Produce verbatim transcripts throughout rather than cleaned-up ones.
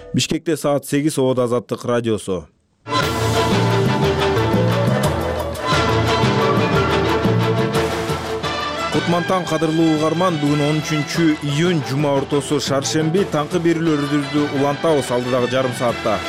Бишкекте саат сегиз Обод Азаттык радиосу. Кутмантан кадырлуу угарман, бүгүн он үчүнчү июнь жума ортосу шаршемби таңкы берүүлөрүбүздү улантабыз алдыдагы жарым саатта.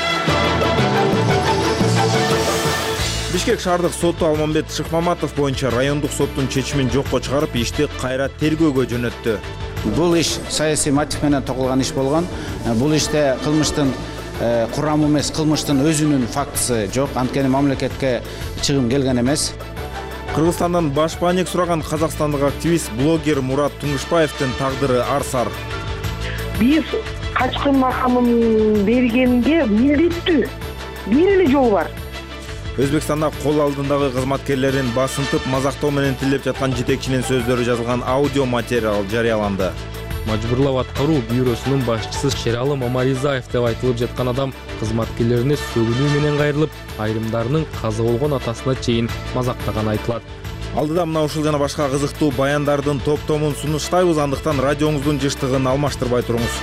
Бишкек шаардык соту Алмамбет Шыкмаматов боюнча райондук соттун чечимин жокко чыгарып, ишти кайра тергөөгө жөнөттү. Бул иш саясий мотив менен тогулган иш болгон. Бул иште кылмыштын курамы эмес, кылмыштын өзүнүн фактысы жок. Анткени мамлекетке чыгым келген эмес. Кыргызстандан баш баанек сураган казакстандык активист, блогер Мурат Туңгушбаевдин тагдыры арсар. Биз качкын макамын бергенге милдеттүү. Бир эле жол бар. Өзбекстанда кол алдындагы кызматкерлерин басынтып, мазактоо менен тилеп жаткан жетекчинин сөздөрү жазылган аудио материал жарыяланды. Мажбурлап аткаруу бюросунун башчысы Шералы Мамаризаев деп айтылып жаткан адам кызматкерлерине сөгүнүү менен кайрылып, айрымдарынын каза болгон атасына чейин мазактаганы айтылат. Алдыда мына ушул жана башка кызыктуу баяндардын топтомун сунуштайбыз, андыктан радиоңуздун жыштыгын алмаштырбай туруңуз.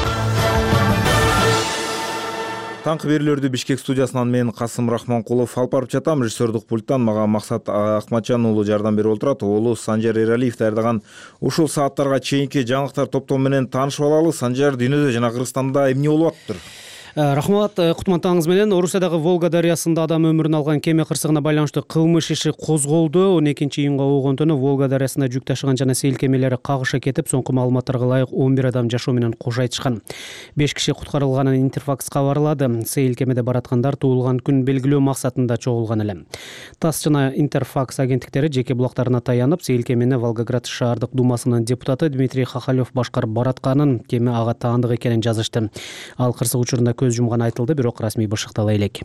Таңкы берүүлөрдү Бишкек студиясынан мен Касым Рахманкулов алып барып жатам. Режиссердук пульттан мага Максат Акматжан уулу жардам берип отурат. Оолу Санжар Эралиев даярдаган ушул сааттарга чейинки жаңылыктар топтому менен таанышып алалы. Санжар, дүйнөдө жана Кыргызстанда эмне болуп атыптыр? Рахмат, кутмантаңыз менен. Орусиядагы Волга дарыясында адам өмүрүн алган кеме кырсыгына байланыштуу кылмыш иши козголду. он экинчи июнга болгондо Волга дарыясында жүк ташыган жана сейил кемелери кагыша кетип, соңку маалыматтарга ылайык он бир адам жашоо менен кош айтышкан. беш киши куткарылганын Интерфакс кабарлады. Сейил кемеде бараткандар туулган күн белгилөө максатында чогулган эле. ТАСС жана Интерфакс агенттиктери жеке блоктарына таянып, сейил кемени Волгоград шаардык думасынын депутаты Дмитрий Хахалев башкарып баратканын, кеме ага таандык экенин жазышты. Ал кырсык учурунда көз жумган айтылды, бирок расмий бышыктала элек.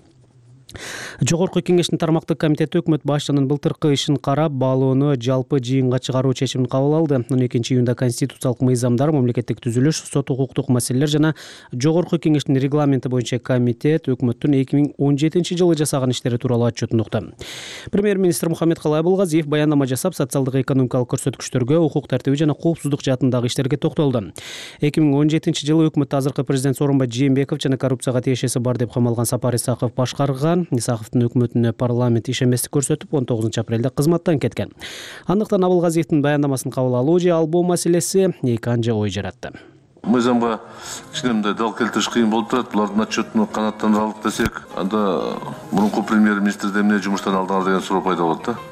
Жогорку кеңештин тармактык комитети өкмөт башчынын былтыркы ишин карап, баалоону жалпы жыйынга чыгаруу чечимин кабыл алды. он экинчи июнда конституциялык мыйзамдар, мамлекеттик түзүлүш, сот укуктук маселелер жана жогорку кеңештин регламенти боюнча комитет өкмөттүн эки миң он жетинчи жылы жасаган иштери тууралуу отчетун укту. Премьер-министр Мухаммедкалай Абылгазиев баяндама жасап, социалдык экономикалык көрсөткүчтөргө, укук тартиби жана коопсуздук жаатындагы иштерге токтолду. эки миң он жетинчи жылы өкмөттү азыркы президент Сооронбай Жээнбеков жана коррупцияга тиешеси бар деп камалган Сапар Исаков башкарган. Исаковдун өкмөтүнө парламент ишенбестик көрсөтүп, он тогузунчу апрелде кызматтан кеткен. Андыктан Абылгазиевдин баяндамасын кабыл алуу же албоо маселеси эки анча ой жаратты. Мыйзамга кичине мындай дал келтириш кыйын болуп турат. Булардын отчетуну канааттандыралык десек, анда мурунку премьер-министрден эмне жумуштан алдыңар деген суроо пайда болот да.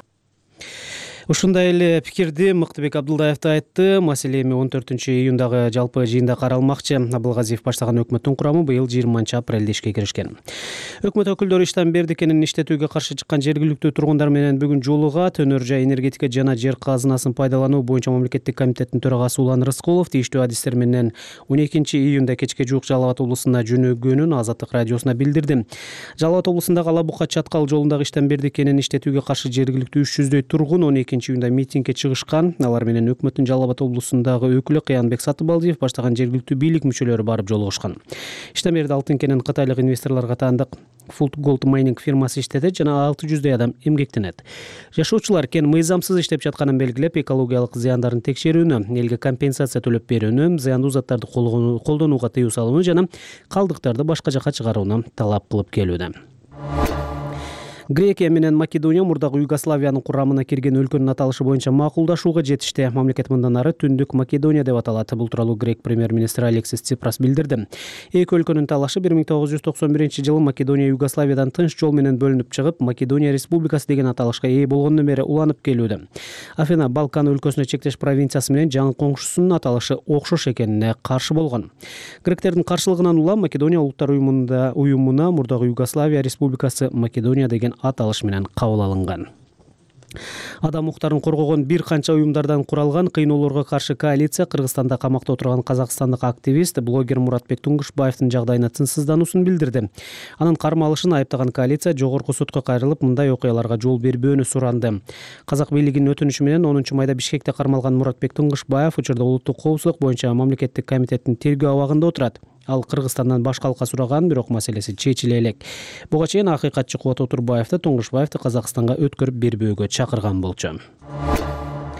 Ушундай эле пикирди Мыктыбек Абдулдаев да айтты. Маселе эми он төртүнчү июндагы жалпы жыйында каралмакчы. Абылгазиев баштаган өкмөттүн курамы быйыл жыйырманчы апрелде ишке киришкен. Өкмөт өкүлдөрү Иштан Бердикенин иштетүүгө каршы чыккан жергиликтүү тургундар менен бүгүн жолугат. Өнөр жай энергетика жана жер казынасын пайдалануу боюнча мамлекеттик комитеттин төрагасы Улан Рыскулов тийиштүү адистер менен он экинчи июнда кечке жуук Жалал Абад облусуна жөнөгөнүн Азаттык радиосуна билдирди. Жалал Абад облусундагы Ала Бука Чаткал жолундагы Иштан Бердикенин иштетүүгө каршы жергиликтүү үч жүздөй тургун он экинчи июнда митингге чыгышкан. Алар менен өкмөттүн Жалал Абад облусундагы өкүлү Кыянбек Сатыбалдиев баштаган жергиликтүү бийлик мүчөлөрү барып жолугушкан. Иштан Берди алтын кенин кытайлык инвесторлорго таандык Фулт Голд майнинг фирмасы иштетет жана алты жүздөй адам эмгектенет. Жашоочулар кен мыйзамсыз иштеп жатканын белгилеп, экологиялык зыяндарын текшерүүнү, элге компенсация төлөп берүүнү, зыяндуу заттарды колдонууга тыюу салууну жана калдыктарды башка жака чыгарууну талап кылып келүүдө. Грекия менен Македония мурдагы Югославиянын курамына кирген өлкөнүн аталышы боюнча макулдашууга жетишти. Мамлекет мындан ары Түндүк Македония деп аталат. Бул тууралуу грек премьер-министри Алексис Ципрас билдирди. Эки өлкөнүн талашы бир миң тогуз жүз токсон биринчи жылы Македония Югославиядан тынч жол менен бөлүнүп чыгып, Македония Республикасы деген аталышка ээ болгондон бери уланып келүүдө. Афина Балкан өлкөсүнө чектеш провинциясы менен жаңы коңшусунун аталышы окшош экенине каршы болгон. Гректердин каршылыгынан улам Македония улуттар уюмунда уюмуна мурдагы Югославия Республикасы Македония деген аталыш менен кабыл алынган. Адам укуктарын коргогон бир канча уюмдардан куралган кыйноолорго каршы коалиция Кыргызстанда камакта отурган казакстандык активист, блогер Муратбек Туңгушбаевдин жагдайына тынчсыздануусун билдирди. Анын кармалышын айыптаган коалиция жогорку сотко кайрылып, мындай окуяларга жол бербөөнү суранды. Казак бийлигинин өтүнүчү менен онунчу майда Бишкекте кармалган Муратбек Туңгушбаев учурда улуттук коопсуздук боюнча мамлекеттик комитеттин тергөө абагында отурат. Ал Кыргызстандан баш калка сураган, бирок маселеси чечиле элек. Буга чейин акыйкатчы Кубат Отурбаевди Туңгушбаевди Казакстанга өткөрүп бербөөгө чакырган болчу.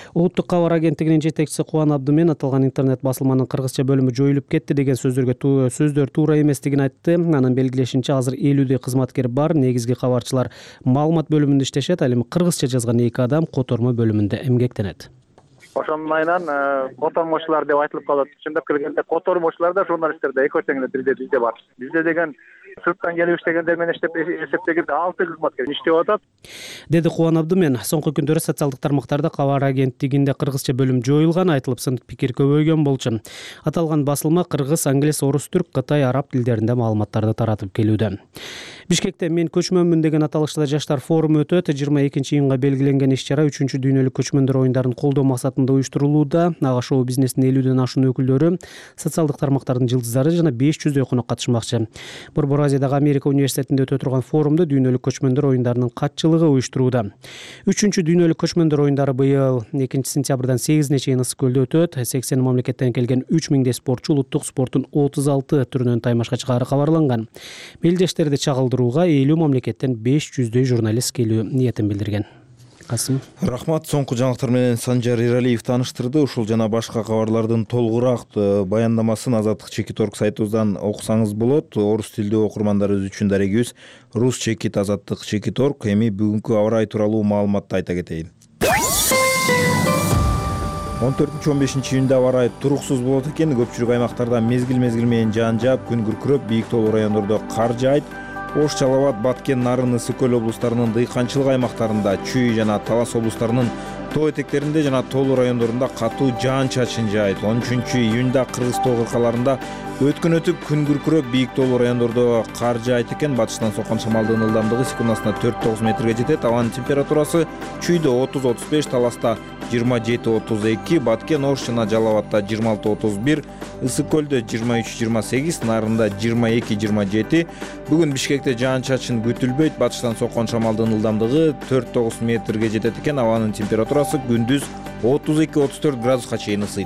Улуттук кабар агенттигинин жетекчиси Кубан Абдымен аталган интернет басылманын кыргызча бөлүмү жоюлуп кетти деген сөздөргө сөздөр туура эместигин айтты. Анын белгилешинче азыр элүүдөй кызматкер бар. Негизги кабарчылар маалымат бөлүмүндө иштешет. Ал эми кыргызча жазган эки адам котормо бөлүмүндө эмгектенет. Ошонун айынан котормочулар деп айтылып калат. Чындап келгенде котормочулар да журналисттер да экөө тең эле бизде бизде бар. Бизде деген сырттан келип иштегендер менен эсептегенде алты кызматкер иштеп атат, деди Кубан Абдымен. Соңку күндөрү социалдык тармактарда кабар агенттигинде кыргызча бөлүм жоюлган айтылып, сын пикир көбөйгөн болчу. Аталган басылма кыргыз, англис, орус, түрк, кытай, араб тилдеринде маалыматтарды таратып келүүдө. Бишкекте мен көчмөнмүн деген аталышта жаштар форуму өтөт. жыйырма экинчи июнга белгиленген иш-чара үчүнчү дүйнөлүк көчмөндөр оюндарын колдоо максатында уюштурулууда. Ага шоу бизнестин элүүдөн ашуун өкүлдөрү, социалдык тармактардын жылдыздары жана беш жүздөй конок катышмакчы. Борбор Азиядагы Америка университетинде өтө турган форумда дүйнөлүк көчмөндөр оюндарынын катчылыгы уюштурууда. үчүнчү дүйнөлүк көчмөндөр оюндары быйыл экинчи сентябрдан сегизине чейин Ысык көлдө өтөт. сексен мамлекеттен келген үч миңдей спортчу улуттук спорттун отуз алты түрүнөн таймашка чыгаары кабарланган. Мелдештерди чагылдырууга элүү мамлекеттен беш жүздөй журналист келүү ниетин билдирген. Касым. Рахмат. Соңку жаңылыктар менен Санжар Эралиев тааныштырды. Ушул жана башка кабарлардын толугураак баяндамасын Азаттык чекит орг сайтыбыздан окусаңыз болот. Орус тилдүү окурмандарыбыз үчүн дарегибиз Рус чекит Азаттык чекит орг. Эми бүгүнкү аба ырайы тууралуу маалыматты айта кетейин. он төртүнчү он бешинчи июнда аба ырайы туруксуз болот экен. Көпчүлүк аймактарда мезгил-мезгил менен жаан жаап, күн күркүрөп, бийик тоолуу райондордо кар жаайт. Ош, Чал Абад, Баткен, Нарын, Ысык көл облустарынын дыйканчылык аймактарында, Чүй жана Талас облустарынын тоо этектеринде жана тоолуу райондорунда катуу жаан-чачын жаайт. он үчүнчү июнда Кыргыз тоо кыркаларында өткөн өтүп, күн күркүрөп, бийик тоолуу райондордо кар жаайт экен. Батыштан соккон шамалдын ылдамдыгы секундасына төрт тогуз метрге жетет. Абанын температурасы Чүйдө отуз отуз беш, Таласта жыйырма жети отуз эки, Баткен, Ош жана Жалал Абадта жыйырма алты отуз бир, Ысык көлдө жыйырма үч жыйырма сегиз, Нарында жыйырма эки жыйырма жети. Бүгүн Бишкекте жаан-чачын күтүлбөйт. Батыштан соккон шамалдын ылдамдыгы төрт тогуз метрге жетет экен. Абанын температурасы күндүз отуз эки отуз төрт градуска чейин ысыйт.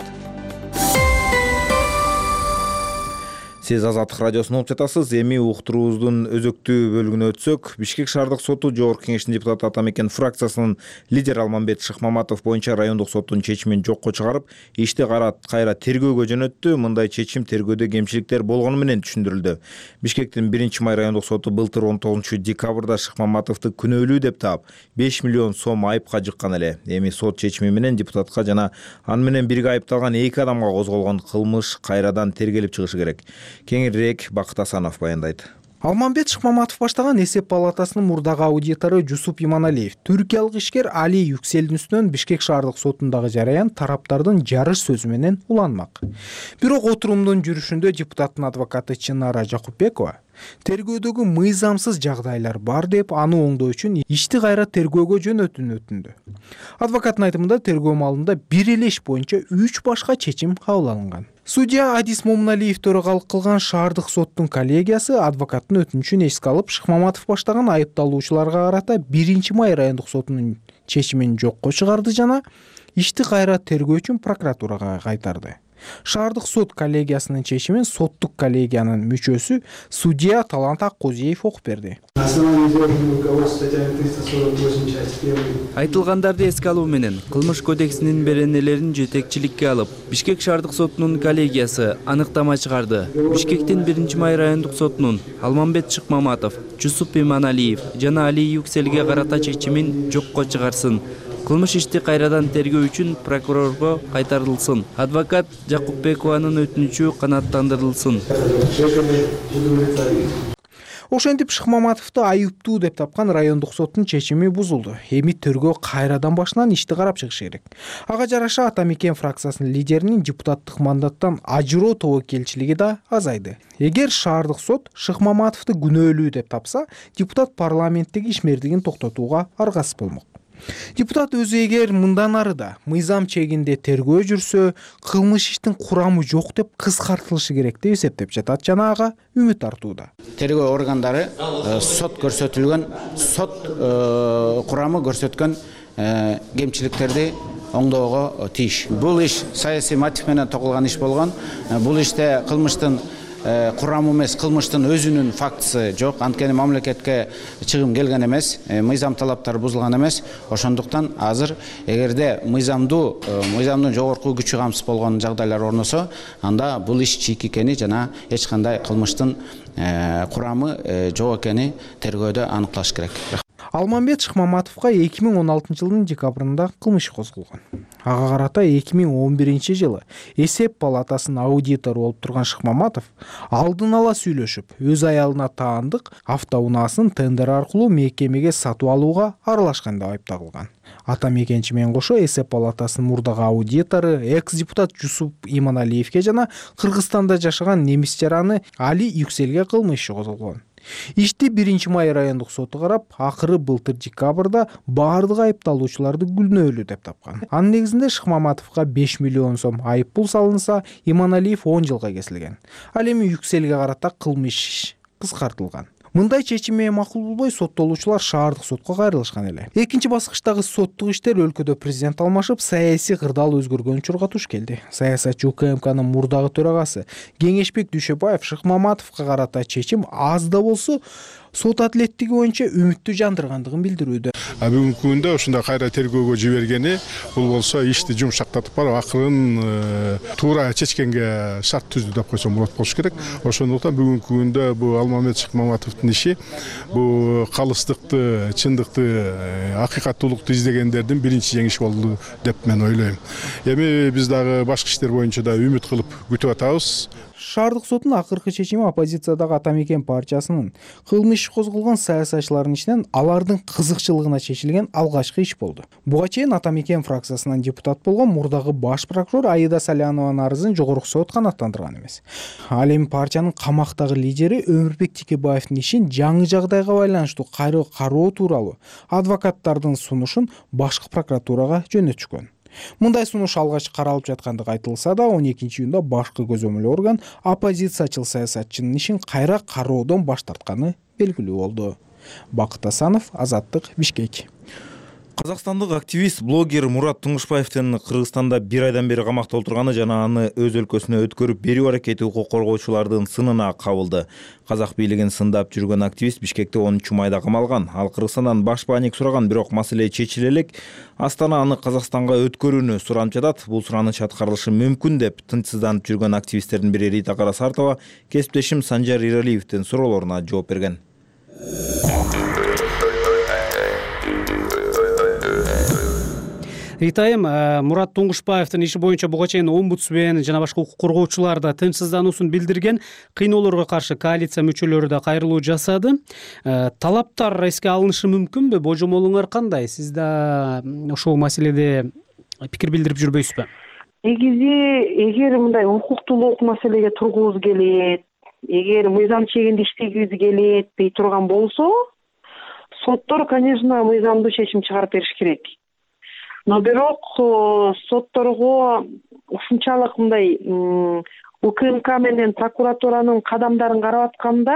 Сиз Азаттык радиосун угуп жатасыз. Эми уктуруубуздун өзөктүү бөлүгүнө өтсөк, Бишкек шаардык соту Жогорку кеңештин депутаты Атамекен фракциясынын лидери Алмамбет Шыкмаматов боюнча райондук соттун чечимин жокко чыгарып, ишти кайра тергөөгө жөнөттү. Мындай чечим тергөөдө кемчиликтер болгону менен түшүндүрүлдү. Бишкектин биринчи май райондук соту былтыр он тогузунчу декабрда Шыкмаматовду күнөөлүү деп таап, беш миллион сом айыпка жыккан эле. Эми сот чечими менен депутатка жана аны менен бирге айыпталган эки адамга козголгон кылмыш кайрадан тергелип чыгышы керек. Кеңирээк Бакыт Асанов баяндайт. Алмамбет Шыкмаматов баштаган эсеп палатасынын мурдагы аудитору Жусуп Иманалиев түркиялык ишкер Али Юкселдин үстүнөн Бишкек шаардык сотундагы жараян тараптардын жарыш сөзү менен уланмак. Бирок отурумдун жүрүшүндө депутаттын адвокаты Чынара Жакупбекова тергөөдөгү мыйзамсыз жагдайлар бар деп, аны оңдоо үчүн ишти кайра тергөөгө жөнөтүүнү өтүндү. Адвокаттын айтымында тергөө маалында бир эле иш боюнча үч башка чечим кабыл алынган. Судья Адис Момуналиев төрагалык кылган шаардык соттун коллегиясы адвокаттын өтүнүчүн эске алып, Шыкмаматов баштаган айыпталуучуларга карата биринчи май райондук сотунун чечимин жокко чыгарды жана ишти кайра тергөө үчүн прокуратурага кайтарды. Шаардык сот коллегиясынын чечимин соттук коллегиянын мүчөсү судья Талант Аккозиев окуп берди. Айтылгандарды эске алуу менен кылмыш кодексинин беренелерин жетекчиликке алып, Бишкек шаардык сотунун коллегиясы аныктама чыгарды. Бишкектин биринчи май райондук сотунун Алмамбет Шыкмаматов, Жусуп Иманалиев жана Али Юкселге карата чечимин жокко чыгарсын. Кылмыш ишти кайрадан тергөө үчүн прокурорго кайтарылсын. Адвокат Жакупбекованын өтүнүчү канааттандырылсын. Ошентип Шыкмаматовду айыптуу деп тапкан райондук соттун чечими бузулду. Эми тергөө кайрадан башынан ишти карап чыгыш керек. Ага жараша Атамекен фракциясынын лидеринин депутаттык мандаттан ажыроо тобокелчилиги да азайды. Эгер шаардык сот Шыкмаматовду күнөөлүү деп тапса, депутат парламенттеги ишмердигин токтотууга аргасыз болмок. Депутат өзү эгер мындан ары да мыйзам чегинде тергөө жүрсө, кылмыш иштин курамы жок деп кыскартылышы керек деп эсептеп жатат жана ага үмүт артууда. Тергөө органдары сот көрсөтүлгөн, сот курамы көрсөткөн кемчиликтерди оңдоого тийиш. Бул иш саясий мотив менен тогулган иш болгон. Бул иште кылмыштын курамы эмес, кылмыштын өзүнүн фактысы жок. Анткени мамлекетке чыгым келген эмес, мыйзам талаптары бузулган эмес. Ошондуктан азыр эгерде мыйзамдуу мыйзамдын жогорку күчү камсыз болгон жагдайлар орносо, анда бул иш чийик экени жана эч кандай кылмыштын курамы жок экени тергөөдө аныкталыш керек. Алмамбет Шыкмаматовго эки миң он алтынчы жылдын декабрында кылмыш козголгон. Ага карата эки миң он биринчи жылы эсеп палатасынын аудитору болуп турган Шыкмаматов алдын ала сүйлөшүп, өз аялына таандык автоунаасын тендер аркылуу мекемеге сатып алууга аралашкан деп айыпталган. Ата мекенчи менен кошо эсеп палатасынын мурдагы аудитору экс-депутат Жусуп Иманалиевге жана Кыргызстанда жашаган немис жараны Али Юкселге кылмыш иши козголгон. Ишти биринчи май райондук соту карап, акыры былтыр декабрда баардык айыпталуучуларды күнөөлүү деп тапкан. Анын негизинде Шыкмаматовго беш миллион сом айып пул салынса, Иманалиев он жылга кесилген. Ал эми Юкселге карата кылмыш кыскартылган. Мындай чечим менен макул болбой, соттолуучулар шаардык сотко кайрылышкан эле. Экинчи баскычтагы соттук иштер өлкөдө президент алмашып, саясий кырдаал өзгөргөн учурга туш келди. Саясатчы УКМКнын мурдагы төрагасы Кеңешбек Дүйшөбаев Шыкмаматовго карата чечим аз да болсо сот адилеттиги боюнча үмүттү жандыргандыгын билдирүүдө. Бүгүнкү күндө ушундай кайра тергөөгө жибергени, бул болсо ишти жумшактатып барып, акырын туура чечкенге шарт түздү деп койсом болот болуш керек. Ошондуктан бүгүнкү күндө бул Алмамбет Шыкмаматовдун иши бул калыстыкты, чындыкты, акыйкаттуулукту издегендердин биринчи жеңиши болду деп мен ойлойм. Эми биз дагы башкы иштер боюнча да үмүт кылып күтүп атабыз. Шаардык соттун акыркы чечими оппозициядагы Ата мекен партиясынын кылмыш козголгон саясатчылардын ичинен алардын кызыкчылыгына чечилген алгачкы иш болду. Буга чейин Ата мекен фракциясынан депутат болгон мурдагы баш прокурор Аида Салянованын арызын жогорку сот канааттандырган эмес. Ал эми партиянын камактагы лидери Өмүрбек Текебаевдин ишин жаңы жагдайга байланыштуу кайра кароо тууралуу адвокаттардын сунушун башкы прокуратурага жөнөтүшкөн. Мындай сунуш алгач каралып жаткандыгы айтылса да, он экинчи июнда башкы көзөмөл орган оппозициячыл саясатчынын ишин кайра кароодон баш тартканы белгилүү болду. Бакыт Асанов, Азаттык, Бишкек. Казакстандык активист, блогер Мурат Туңгушбаевдин Кыргызстанда бир айдан бери камакта отурганы жана аны өз өлкөсүнө өткөрүп берүү аракети укук коргоочулардын сынына кабылды. Казак бийлигин сындап жүргөн активист Бишкекте онунчу майда камалган. Ал Кыргызстандан баш бааник сураган, бирок маселе чечиле элек. Астана аны Казакстанга өткөрүүнү суранып жатат. Бул сураныч аткарылышы мүмкүн деп тынчсызданып жүргөн активисттердин бири Рита Карасартова кесиптешим Санжар Иралиевдин суроолоруна жооп берген. Ритайым, Мурат Туңгушбаевдин иши боюнча буга чейин омбудсмен жана башка укук коргоочулар да тынчсыздануусун билдирген. Кыйноолорго каршы коалиция мүчөлөрү да кайрылуу жасады. Талаптар эске алынышы мүмкүнбү? Божомолуңар кандай? Сиз да ошол маселеде пикир билдирип жүрбөйсүзбү? Негизи, эгер мындай укуктуулук маселеге тургубуз келет, эгер мыйзам чегинде иштегибиз келет дей турган болсо, соттор, конечно, мыйзамдуу чечим чыгарып бериш керек. Но бирок сотторго ушунчалык мындай УКМК менен прокуратуранын кадамдарын карап атканда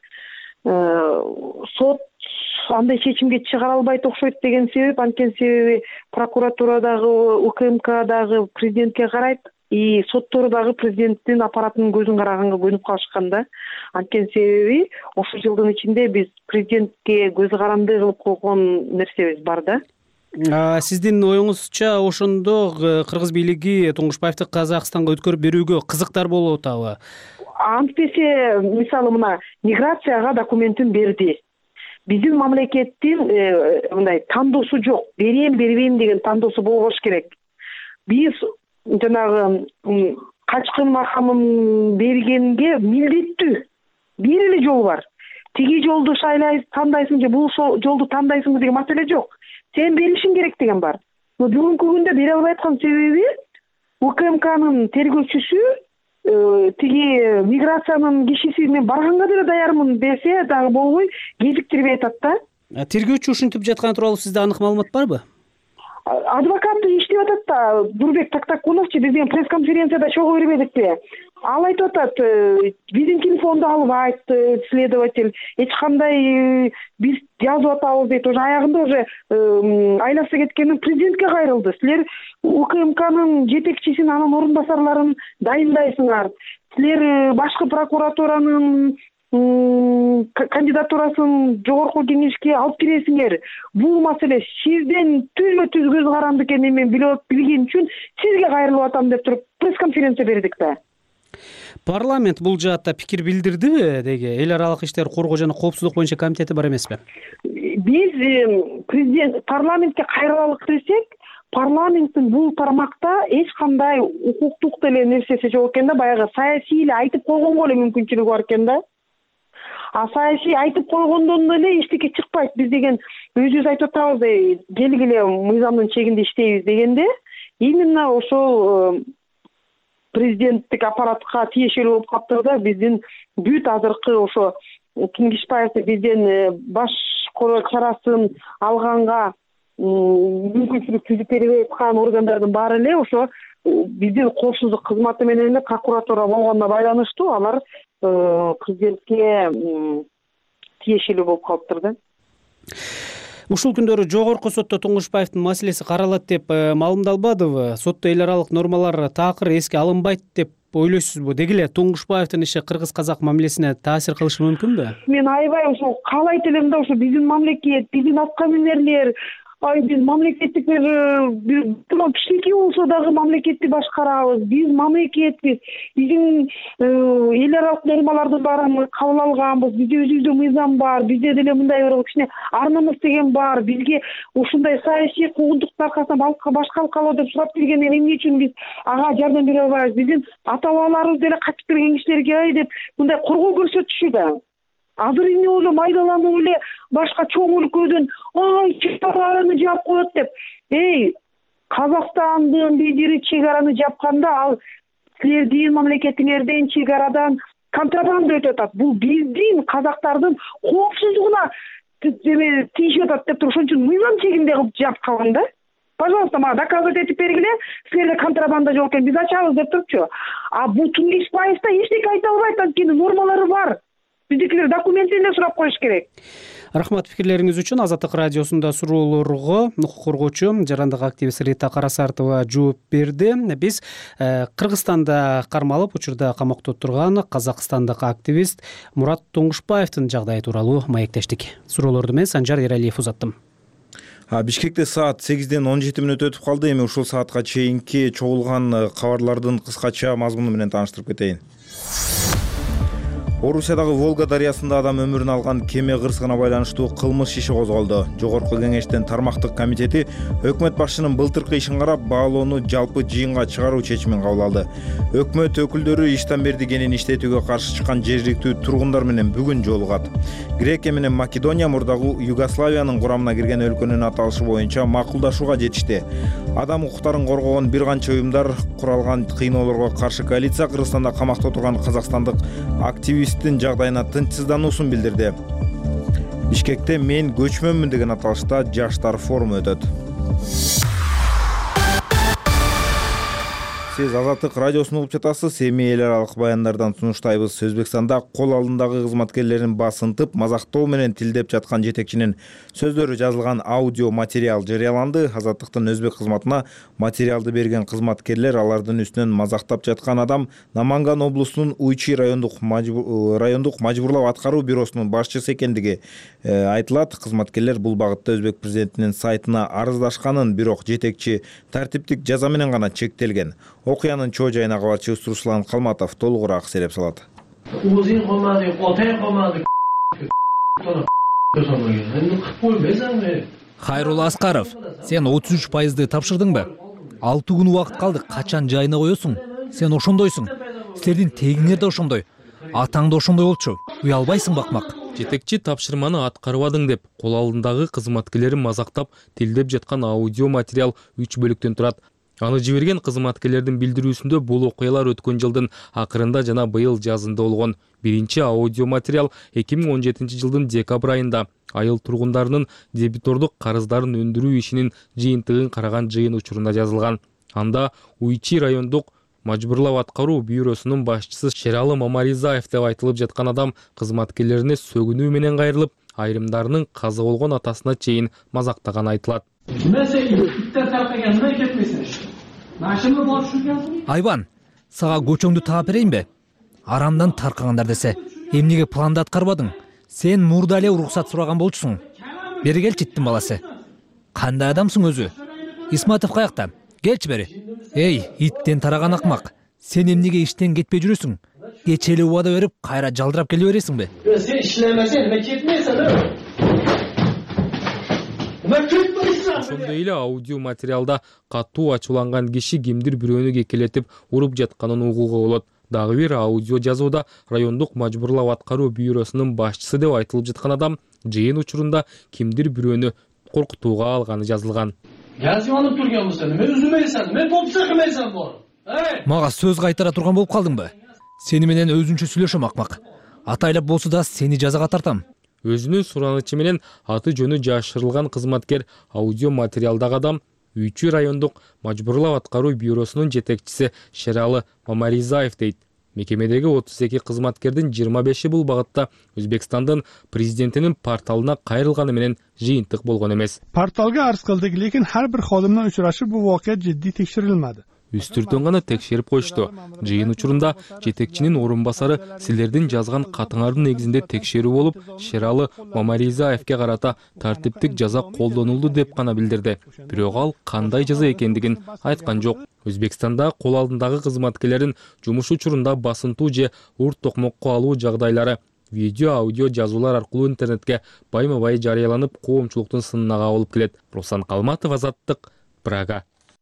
сот андай чечимге чыгара албайт окшойт деген себеп, анткени себеби прокуратурадагы, УКМКдагы президентке карайт, и соттор дагы президенттин аппаратынын көзүн караганга көнүп калышкан да. Анткени себеби ошол жылдын ичинде биз президентке көз каранды кылып койгон нерсебиз бар да. Сиздин оюңузча ошондо кыргыз бийлиги Туңгушбаевди Казакстанга өткөрүп берүүгө кызыктар болуп атабы? Антпесе, мисалы мына миграцияга документин берди. Биздин мамлекеттин мындай тандоосу жок. Берем, бербейм деген тандоосу болбош керек. Биз жанагы качкын макамын бергенге милдеттүү бир эле жол бар. Тиги жолду шайлайсың, тандайсың же бул жолду тандайсың деген маселе жок. Сен беришиң керек деген бар. Но бүгүнкү күндө бере албай аткан себеби УКМКнын тергөөчүсү тиги миграциянын кишиси мен барганга деле даярмын десе дагы болбой кезиктирбей атат да. Тергөөчү ушинтип жатканы тууралуу сизде анык маалымат барбы? Адвокат иштеп атат да, Дурбек Тактакуновчу биз деген пресс-конференцияда чогуу бербедикпи? Ал айтып атат, биздин телефонду албайт следователь, эч кандай биз жазып атабыз дейт. Уже аягында уже айласы кеткенин президентке кайрылды. Силер УКМКнын жетекчисин, анын орун басарларын дайындайсыңар. силер башкы прокуратуранын кандидатурасын жогорку кеңешке алып киресиңер. Бул маселе сизден түзмө түз көз каранды экенин мен билген үчүн сизге кайрылып атам деп туруп пресс-конференция бердик да. Парламент бул жаатта пикир билдирдиби? Деги эл аралык иштер коргоо жана коопсуздук боюнча комитети бар эмеспи? Биз президент парламентке кайрылалык десек, парламенттин бул тармакта эч кандай укуктук деле нерсеси жок экен да, баягы саясий эле айтып койгонго эле мүмкүнчүлүгү бар экен да. А саясий айтып койгондон эле эчтеке чыкпайт. Биз деген өзүбүз айтып атабыз, келгиле мыйзамдын чегинде иштейбиз дегенде, именно ошол президенттик аппаратка тиешелүү болуп калыптыр да. Биздин бүт азыркы ошо Кингишбаевди бизден баш коороо чарасын алганга мүмкүнчүлүк түзүп бербей аткан органдардын баары эле ошо биздин коопсуздук кызматы менен эле прокуратура болгонуна байланыштуу алар президентке тиешелүү болуп калыптыр да. Ушул күндөрү жогорку сотто Туңгушбаевдин маселеси каралат деп маалымдалбадыбы? Сотто эл аралык нормалар такыр эске алынбайт деп ойлойсузбу? Деги эле Туңгушбаевдин иши кыргыз-казак мамилесине таасир кылышы мүмкүнбү? Мен аябай ошо каалайт элем да, ошо биздин мамлекет, биздин аткаминерлер, ай биз мамлекеттиктер кичинекей болсо дагы мамлекетти башкарабыз. Биз мамлекетпиз. Биздин эл аралык нормалардын баарын кабыл алганбыз. Бизде өзүбүздө мыйзам бар. Бизде деле мындай бир кичине арнамыз деген бар. Бизге ушундай саясий куугунтуктун аркасынан башка алкалы деп сурап келгенде эмне үчүн биз ага жардам бере албайбыз? Биздин ата бабаларыбыз деле кайтып келген кишилерге ай деп мындай коргоо көрсөтүшү да. Азыр эмне боло майдаланып эле башка чоң өлкөдөн ай чек араны жаап коет деп. Эй, Казакстандын лидери чек араны жапканда ал силердин мамлекетиңерден чек арадан контрабанда өтүп атат. Бул биздин казактардын коопсуздугуна тийишип атат деп туруп ошон үчүн мыйзам чегинде кылып жаап калган да. Пожалуйста, мага доказать этип бергиле, силерде контрабанда жок экен, биз ачабыз деп турупчу. А бул Кингишбаевда эчтеке айта албайт, анткени нормалары бар. Биздикилер документин эле сурап коюш керек. Рахмат пикирлериңиз үчүн. Азаттык радиосунда суроолорго укук коргоочу, жарандык активист Рита Карасартова жооп берди. Биз Кыргызстанда кармалып, учурда камакта отурган казакстандык активист Мурат Туңгушбаевдин жагдайы тууралуу маектештик. Суроолорду мен Санжар Эралиев узаттым. Бишкекте саат сегизден он жети мүнөт өтүп калды. Эми ушул саатка чейинки чогулган кабарлардын кыскача мазмуну менен тааныштырып кетейин. Орусиядагы Волга дарыясында адам өмүрүн алган кеме кырсыгына байланыштуу кылмыш иши козголду. Жогорку кеңештин тармактык комитети өкмөт башчынын былтыркы ишин карап, баалоону жалпы жыйынга чыгаруу чечимин кабыл алды. Өкмөт өкүлдөрү иштен бердигенин иштетүүгө каршы чыккан жергиликтүү тургундар менен бүгүн жолугат. Грекия менен Македония мурдагы Югославиянын курамына кирген өлкөнүн аталышы боюнча макулдашууга жетишти. Адам укуктарын коргогон бир канча уюмдар куралган кыйноолорго каршы коалиция Кыргызстанда камакта отурган казакстандык активисттин жагдайына тынчсыздануусун билдирди. Бишкекте мен көчмөнмүн деген аталышта жаштар форуму өтөт. Сиз Азаттык радиосун угуп жатасыз. Эми эл аралык баяндардан сунуштайбыз. Өзбекстанда кол алдындагы кызматкерлерин басынтып, мазактоо менен тилдеп жаткан жетекчинин сөздөрү жазылган аудио материал жарыяланды. Азаттыктын өзбек кызматына материалды берген кызматкерлер алардын үстүнөн мазактап жаткан адам Наманган облусунун Уйчи райондук райондук мажбурлап аткаруу бюросунун башчысы экендиги айтылат. Кызматкерлер бул багытта өзбек президентинин сайтына арыздашканын, бирок жетекчи тартиптик жаза менен гана чектелген. Окуянын чоо жайына кабарчыбыз Руслан Калматов толугураак сереп салат. Хайрулла Аскаров, сен отуз үч пайызды тапшырдыңбы? алты күн убакыт калды, качан жайына коесуң? Сен ошондойсуң. Силердин тегиңер да ошондой. Атаң да ошондой болчу. Уялбайсың бакмак. Жетекчи тапшырманы аткарбадың деп кол алдындагы кызматкерлерин мазактап, тилдеп жаткан аудио материал үч бөлүктөн турат. Аны жиберген кызматкерлердин билдирүүсүндө бул окуялар өткөн жылдын акырында жана быйыл жазында болгон. Биринчи аудио материал эки миң он жетинчи жылдын декабрь айында айыл тургундарынын дебитордук карыздарын өндүрүү ишинин жыйынтыгын караган жыйын учурунда жазылган. Анда Уйчи райондук мажбурлап аткаруу бюросунун башчысы Шералы Мамаризаев деп айтылып жаткан адам кызматкерлерине сөгүнүү менен кайрылып, айрымдарынын каза болгон атасына чейин мазактаганы айтылат. Айбан, сага көчөңдү таап берейинби? арамдан таркагандар десе, эмнеге планды аткарбадың? Сен мурда эле уруксат сураган болчусуң. Бери келчи иттин баласы. Кандай адамсың өзү? Исматов каякта? Келчи бери. Эй, иттен тараган акмак. Сен эмнеге иштен кетпей жүрөсүң? Кечели убада берип, кайра жалдырап келе бересиңби? Сен иштемесең, мен кетмейсиң. Ошондой эле аудио материалда катуу ачууланган киши кимдир бирөөнү кекелетип уруп жатканын угууга болот. Дагы бир аудио жазууда райондук мажбурлап аткаруу бюросунун башчысы деп айтылып жаткан адам жыйын учурунда кимдир бирөөнү коркутууга алганы жазылган. Жазып турганмысың, мен үзүмөйсүң, мен топсак эмесмин бор. Мага сөз кайтара турган болуп калдыңбы? Сени менен өзүнчө сүйлөшөм акмак. Атайлап болсо да сени жазага тартам. Өзүнүн суранычы менен аты жөнү жашырылган кызматкер аудио материалдагы адам Үчү райондук мажбурлап аткаруу бюросунун жетекчиси Шералы Мамаризаев дейт. Мекемедеги отуз эки кызматкердин жыйырма беши бул багытта Өзбекстандын президентинин порталына кайрылганы менен жыйынтык болгон эмес. Порталга арыз кылдык, лекин ар бир кодумдан учурашып бул окуя жиддий текшерилмеди. Үстүртөн гана текшерип коюшту. Жыйын учурунда жетекчинин орун басары силердин жазган катыңардын негизинде текшерүү болуп, Шералы Мамаризаевке карата тартиптик жаза колдонулду деп гана билдирди. Бирок ал кандай жаза экендигин айткан жок. Өзбекстанда кол алдындагы кызматкерлердин жумуш учурунда басынтуу же урт токмокко алуу жагдайлары видео, аудио жазуулар аркылуу интернетке байма-бай жарыяланып, коомчулуктун сынына кабылып келет. Руслан Калматов, Азаттык, Прага.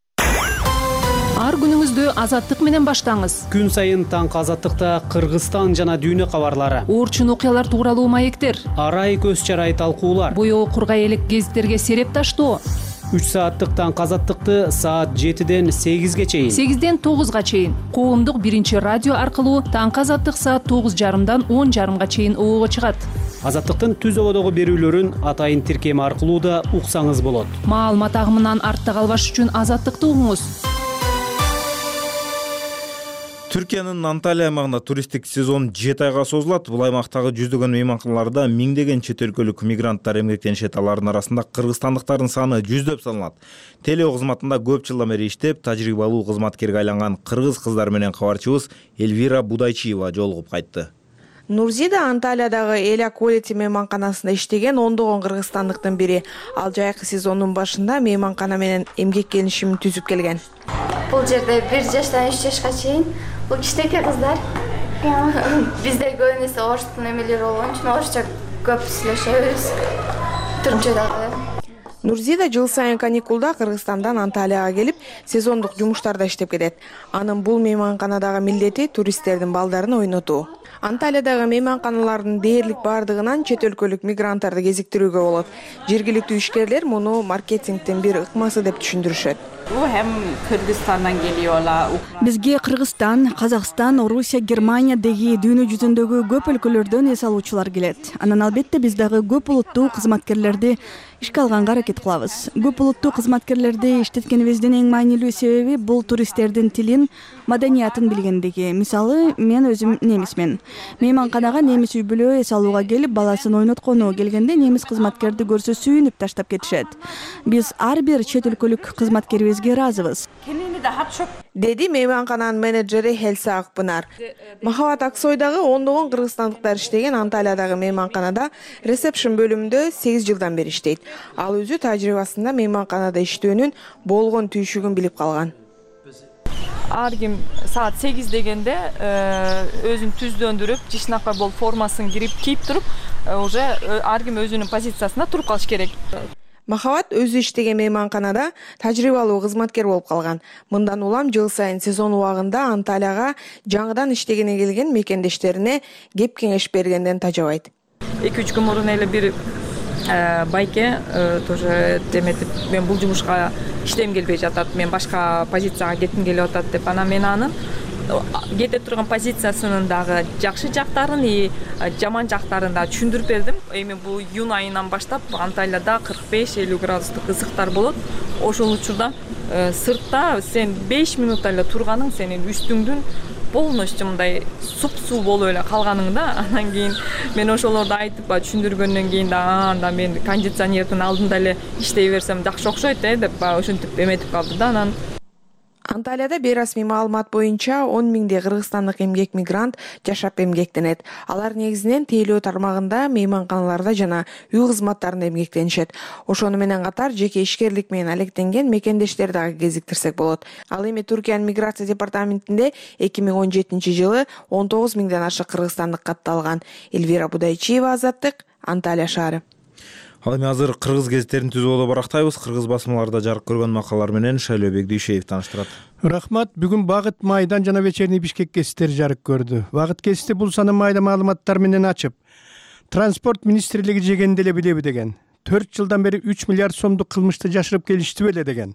Ар күнүңүздү Азаттык менен баштаңыз. Күн сайын таңкы Азаттыкта Кыргызстан жана дүйнө кабарлары, Орчун окуялар тууралуу маектер, арай көз чарай талкуулар, боёо кургай элек гезиттерге сереп таштоо. үч сааттык таңкы Азаттыкты саат жетиден сегизге чейин, сегизден тогузга чейин коомдук биринчи радио аркылуу таңкы Азаттык саат тогуз жарымдан он жарымга чейин оого чыгат. Азаттыктын түз ободогу берүүлөрүн атайын тиркеми аркылуу да уксаңыз болот. Маалымат агымынан артта калбаш үчүн Азаттыкты угуңуз. Түркиянын Анталия аймагында туристтик сезон жети айга созулат. Бул аймактагы жүздөгөн мейманканаларда миңдеген чет өлкөлүк мигранттар эмгектенишет. Алардын арасында кыргызстандыктардын саны жүздөп саналат. Телео кызматында көп жылдан бери иштеп, тажрыйбалуу кызматкерге айланган кыргыз кыздар менен кабарчыбыз Эльвира Будайчиева жолугуп кайтты. Нурзида Анталиядагы Эля Quality мейманканасында иштеген ондогон кыргызстандыктын бири. Ал жайкы сезондун башында мейманкана менен эмгек келишимин түзүп келген. Бул жерде бир жаштан үч жашка чейин бул кичинекей кыздар. Бизде көбүнесе орустун эмелери болгон үчүн орусча көп сүйлөшөбүз. Түркчө дагы. Нурзида жыл сайын каникулда Кыргызстандан Анталияга келип, сезондук жумуштарда иштеп кетет. Анын бул мейманканадагы милдети туристтердин балдарын ойнотуу. Анталиядагы мейманканалардын дээрлик бардыгынан чет өлкөлүк мигранттарды кезиктирүүгө болот. Жергиликтүү ишкерлер муну маркетингдин бир ыкмасы деп түшүндүрүшөт. Bu hem Kırgızistan'dan geliyorlar. Бизге Кыргызстан, Казакстан, Орусия, Германия деги дүйнө жүзүндөгү көп өлкөлөрдөн эс алуучулар келет. Анан албетте биз дагы көп улуттуу кызматкерлерди ишке алганга аракет кылабыз. Көп улуттуу кызматкерлерди иштеткенибиздин эң маанилүү себеби бул туристтердин тилин, маданиятын билгендиги. Мисалы, мен өзүм немисмен. Мейманканага немис үй-бүлө эс алууга келип, баласын ойноткону келгенде немис кызматкерди көрсө сүйүнүп таштап кетишет. Биз ар бир чет өлкөлүк кызматкерибизге ыраазыбыз. Деди мейманкананын менеджери Хелса Акпынар. Махабат Аксойдагы ондогон кыргызстандыктар иштеген Анталиядагы мейманканада ресепшн бөлүмүндө сегиз жылдан бери иштейт. Ал өзү тажрыйбасында мейманканада иштөөнүн болгон түйшүгүн билип калган. Ар ким саат сегиз дегенде өзүн түздөндүрүп, жишнакай бол формасын кирип кийип туруп, уже ар ким өзүнүн позициясында туруп калыш керек. Махабат өзү иштеген мейманканада тажрыйбалуу кызматкер болуп калган. Мындан улам жыл сайын сезон убагында Анталияга жаңыдан иштегени келген мекендештерине кеп кеңеш бергенден тажабайт. эки үч күн мурун эле бир байке тоже деметип, мен бул жумушка иштегим келбей жатат, мен башка позицияга кетким келип атат деп, анан мен анын кете турган позициясынын дагы жакшы жактарын и жаман жактарын да түшүндүрүп бердим. Эми бул июнь айынан баштап Анталияда кырк беш элүү градустук ысыктар болот. Ошол учурда сыртта сен беш минутта эле турганың сенин үстүңдүн полностью мындай суп-суу болуп эле калганың да. Анан кийин мен ошолорду айтып түшүндүргөндөн кийин да анда мен кондиционердин алдында эле иштей берсем жакшы окшойт э деп ошентип эметип калды да. Анан Анталияда бейрасмий маалымат боюнча он миңдей кыргызстандык эмгек мигрант жашап эмгектенет. Алар негизинен тейлөө тармагында, мейманканаларда жана үй кызматтарында эмгектенишет. Ошону менен катар жеке ишкерлик менен алектенген мекендештер дагы кезиктирсек болот. Ал эми Түркиянын миграция департаментинде эки миң он жетинчи жылы он тогуз миңден ашык кыргызстандык катталган. Эльвира Будайчиева, Азаттык, Анталия шаары. Ал эми азыр кыргыз гезиттерин түзүүгө барактайбыз. Кыргыз басмаларда жарык көргөн макалалар менен Шайлоо Бегдишеев тааныштырат. Рахмат. Бүгүн Багыт Майдан жана Вечерний Бишкек гезиттери жарык көрдү. Багыт гезити бул саны майда маалыматтар менен ачып, транспорт министрлиги жегенде эле билеби деген. төрт жылдан бери үч миллиард сомдук кылмышты жашырып келишти беле деген.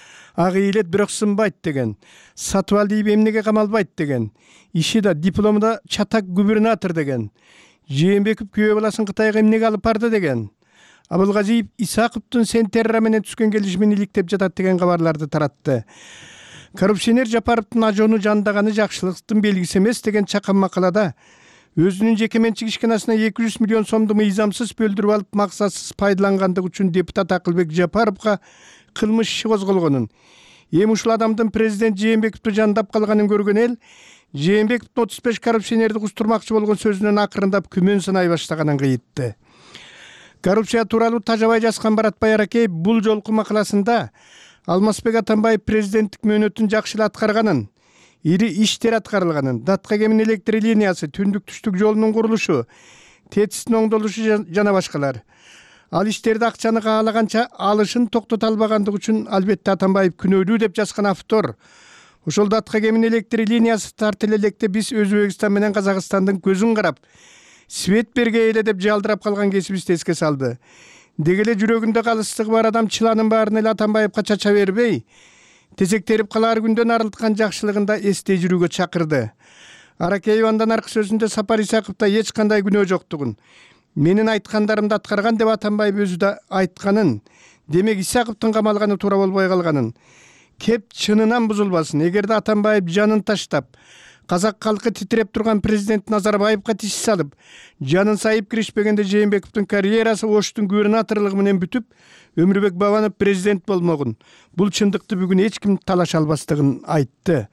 Ак ийилет бирок сынбайт деген. Сатыбалдиев эмнеге камалбайт деген. Иши да, диплому да чатак губернатор деген. Жээнбеков күйөө баласын Кытайга эмнеге алып барды деген. Абылгазиев Исаковдун Сентерра менен түшкөн келишимин иликтеп жатат деген кабарларды таратты. Коррупционер Жапаровдун ажоону жандаганы жакшылыктын белгиси эмес деген чакан макалада өзүнүн жеке менчик ишканасына эки жүз миллион сомду мыйзамсыз бөлдүрүп алып максатсыз пайдалангандыгы үчүн депутат Акылбек Жапаровго кылмыш иши козголгонун, эми ушул адамдын президент Жээнбековду жандап калганын көргөн эл Жээнбековдун отуз беш коррупционерди кустурмакчы болгон сөзүнөн акырындап күмөн санай баштаганын кыйытты. Коррупция тууралуу тажабай жазган Баратбай Аракеев бул жолку макаласында Алмазбек Атамбаев президенттик мөөнөтүн жакшы эле аткарганын, ири иштер аткарылганын, Датка кемин электр линиясы, түндүк түштүк жолунун курулушу, тетистин оңдолушу жана башкалар. Ал иштерди акчаны каалаганча алышын токтото албагандыгы үчүн албетте Атамбаев күнөөлүү деп жазган автор. Ошол Датка кемин электр линиясы тартып электе биз Өзбекстан менен Казакстандын көзүн карап, свет берге эле деп жалдырап калган кесибизди эске салды. Деги эле жүрөгүндө калыстыгы бар адам чыланын баарын эле Атамбаевка чача бербей, тезектерип калар күндөн арылткан жакшылыгында эстей жүрүүгө чакырды. Аракеев андан аркы сөзүндө Сапар Исаковдо эч кандай күнөө жоктугун, менин айткандарымды аткарган деп Атамбаев өзү да айтканын, демек Исаковдун камалганы туура болбой калганын, кеп чынынан бузулбасын. Эгерде Атамбаев жанын таштап, казак калкы титиреп турган президент Назарбаевка тиш салып, жанын сайып киришпегенде Жээнбековдун карьерасы Оштун губернаторлугу менен бүтүп, Өмүрбек Бабанов президент болмогун. Бул чындыкты бүгүн эч ким талаша албастыгын айтты.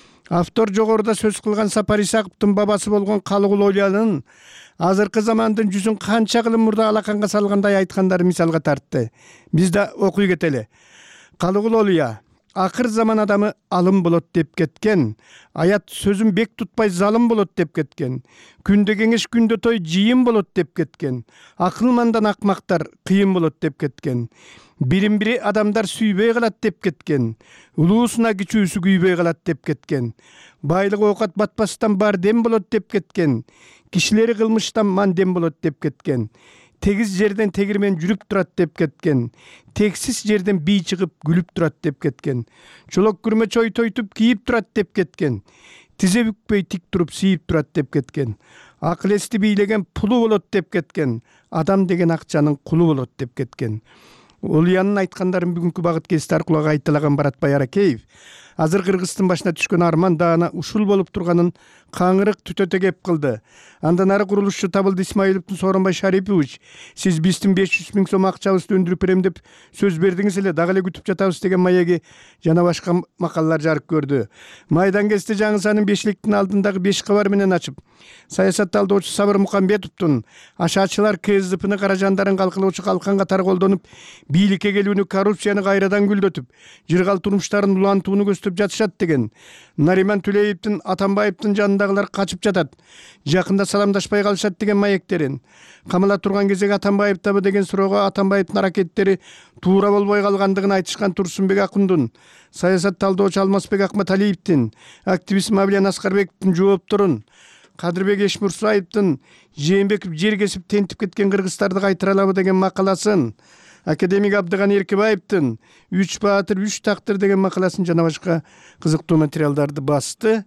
Автор жогоруда сөз кылган Сапар Исаковдун бабасы болгон Калыгул Олиянын азыркы замандын жүзүн канча кылым мурда алаканга салгандай айткандары мисалга тартты. Биз да окуй кетели. Калыгул Олия акыр заман адамы алым болот деп кеткен, аят сөзүн бек тутпай залым болот деп кеткен, күндө кеңеш күндө той жыйын болот деп кеткен, акылмандан акмактар кыйын болот деп кеткен, бирин бири адамдар сүйбөй калат деп кеткен, улуусуна кичүүсү күйбөй калат деп кеткен, байлык оокат батпастан бар дем болот деп кеткен, кишилери кылмыштан мандем болот деп кеткен, тегиз жерден тегирмен жүрүп турат деп кеткен, тексиз жерден бий чыгып күлүп турат деп кеткен, чолок күрмө чой тойтуп кийип турат деп кеткен, тизе бүкпөй тик туруп сийип турат деп кеткен, акыл эсти бийлеген пулу болот деп кеткен, адам деген акчанын кулу болот деп кеткен. Олиянын айткандарын бүгүнкү Багыт гезити аркылуу айтылаган Баратбай Аракеев азыр Кыргыздын башына түшкөн арман даана ушул болуп турганын каңырык түтөтө кеп кылды. Андан ары курулушчу Табылды Исмаиловдун Сооронбай Шарипович, сиз биздин беш жүз миң сом акчабызды өндүрүп берем деп сөз бердиңиз эле, дагы эле күтүп жатабыз деген маеги жана башка макалалар жарык көрдү. Майдан гезити жаңы санын бешликтин алдындагы беш кабар менен ачып, саясат талдоочу Сабыр Мукамбетовдун ашаачылар КСДПны каражандарын калкылоочу калкан катары колдонуп, бийликке келүүнү, коррупцияны кайрадан гүлдөтүп, жыргал турмуштарын улантууну көздөп жатышат деген. Нариман Түлеевдин Атамбаевдин жанындагылар качып жатат, жакында саламдашпай калышат деген маектерин. Камала турган кезеги Атамбаевдабы деген суроого Атамбаевдин аракеттери туура болбой калгандыгын айтышкан Турсунбек Акундун, саясат талдоочу Алмазбек Акматалиевдин, активист Мавлен Аскарбековдун жоопторун, Кадырбек Эшмурсаевдин Жээнбеков жер кесип тентип кеткен кыргыздарды кайтара алабы деген макаласын, академик Абдыган Эркебаевдин үч баатыр үч тактыр деген макаласын жана башка кызыктуу материалдарды басты.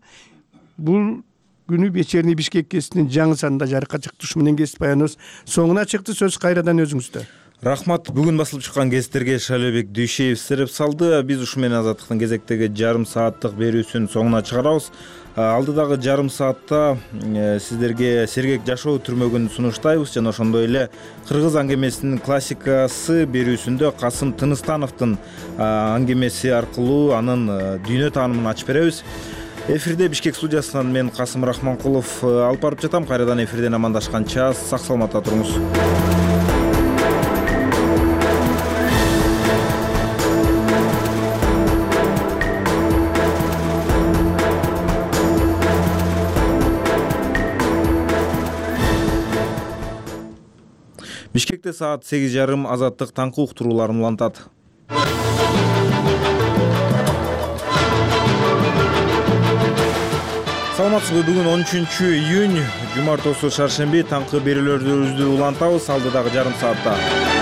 Бул күнү Вечерний Бишкек гезитинин жаңы санында жарыкка чыкты. Ушу менен гезит баяныбыз соңуна чыкты. Сөз кайрадан өзүңүздө. Рахмат. Бүгүн басылып чыккан гезиттерге Шайлообек Дүйшеев сереп салды. Биз ушу менен Азаттыктын кезектеги жарым сааттык берүүсүн соңуна чыгарабыз. Алдыдагы жарым саатта сиздерге Сергек жашоо түрмөгүн сунуштайбыз жана ошондой эле кыргыз аңгемесинин классикасы берүүсүндө Касым Тыныстановдун аңгемеси аркылуу анын дүйнө таанымын ачып беребиз. Эфирде Бишкек студиясынан мен Касым Рахманкулов алып барып жатам. Кайрадан эфирден амандашканча сак саламатта туруңуз. Бишкекте саат сегиз жарым Азаттык таңкы уктурууларын улантат. Саламатсызбы? Бүгүн он үчүнчү июнь, жумартосу шаршемби, таңкы берүүлөрүбүздү улантабыз алдыдагы жарым саатта.